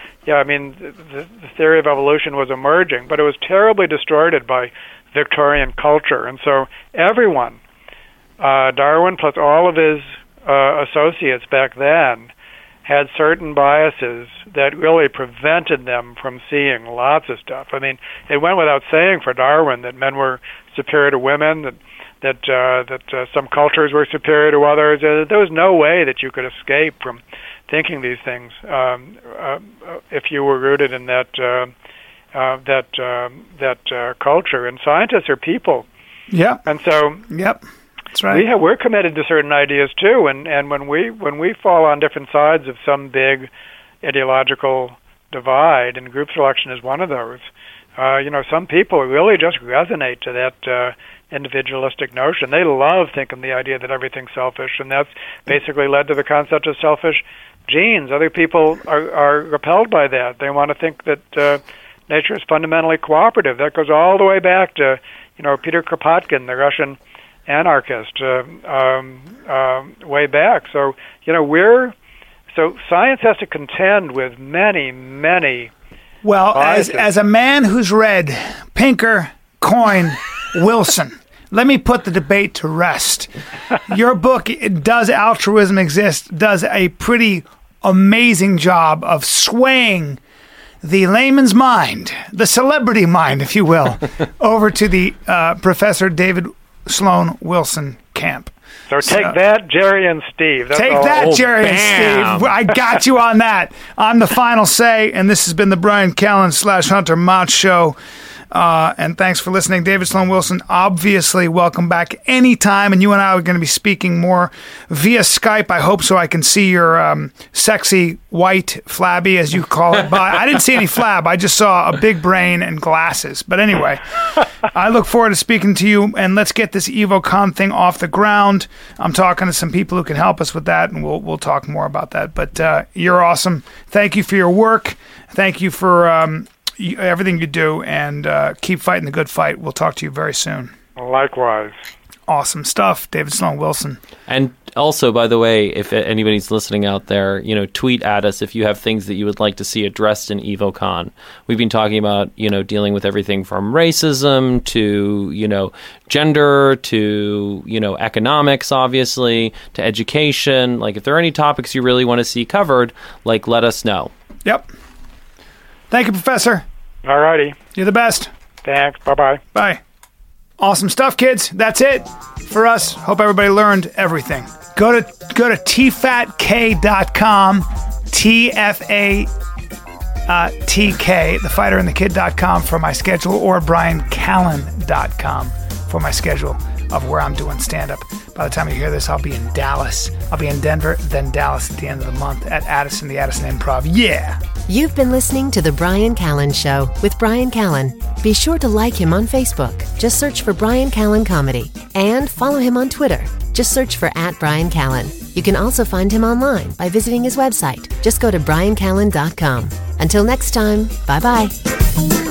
The theory of evolution was emerging, but it was terribly distorted by Victorian culture. And so everyone, Darwin plus all of his associates back then, had certain biases that really prevented them from seeing lots of stuff. I mean, it went without saying for Darwin that men were superior to women, that some cultures were superior to others. There was no way that you could escape from thinking these things if you were rooted in that culture. And scientists are people. Yeah. And so. Yep. That's right. We're committed to certain ideas too. And when we fall on different sides of some big ideological divide, and group selection is one of those. Some people really just resonate to that individualistic notion. They love thinking the idea that everything's selfish, and that's basically led to the concept of selfish genes. Other people are repelled by that. They want to think that nature is fundamentally cooperative. That goes all the way back to Peter Kropotkin, the Russian anarchist, way back. So so science has to contend with many. Well, as a man who's read Pinker, Coyne, Wilson, let me put the debate to rest. Your book, Does Altruism Exist?, does a pretty amazing job of swaying the layman's mind, the celebrity mind, if you will, over to the Professor David Sloan Wilson camp. So take that, Jerry and Steve. That's take all. that, Jerry and Steve. I got you on that. I'm the final say, and this has been the Bryan Callen / Hunter Mott Show. And thanks for listening. David Sloan Wilson, obviously, welcome back anytime. And you and I are going to be speaking more via Skype, I hope, so I can see your sexy, white, flabby, as you call it. But I didn't see any flab. I just saw a big brain and glasses. But anyway, I look forward to speaking to you. And let's get this EvoCon thing off the ground. I'm talking to some people who can help us with that, and we'll talk more about that. But you're awesome. Thank you for your work. Thank you for everything you do, and keep fighting the good fight. We'll talk to you very soon. Likewise. awesome stuff. David Sloan Wilson. And also, by the way, if anybody's listening out there, tweet at us if you have things that you would like to see addressed in EvoCon. We've been talking about, dealing with everything from racism to, gender to, economics, obviously, to education. Like, if there are any topics you really want to see covered, let us know. Yep. Thank you, Professor. All righty. You're the best. Thanks. Bye-bye. Bye. Awesome stuff, kids. That's it for us. Hope everybody learned everything. Go to tfatk.com, TFATK, thefighterandthekid.com for my schedule, or briancallen.com for my schedule of where I'm doing stand-up. By the time you hear this, I'll be in Dallas. I'll be in Denver, then Dallas at the end of the month at Addison, the Addison Improv. Yeah! You've been listening to The Bryan Callen Show with Bryan Callen. Be sure to like him on Facebook. Just search for Bryan Callen Comedy. And follow him on Twitter. Just search for @Bryan Callen. You can also find him online by visiting his website. Just go to briancallen.com. Until next time, bye-bye.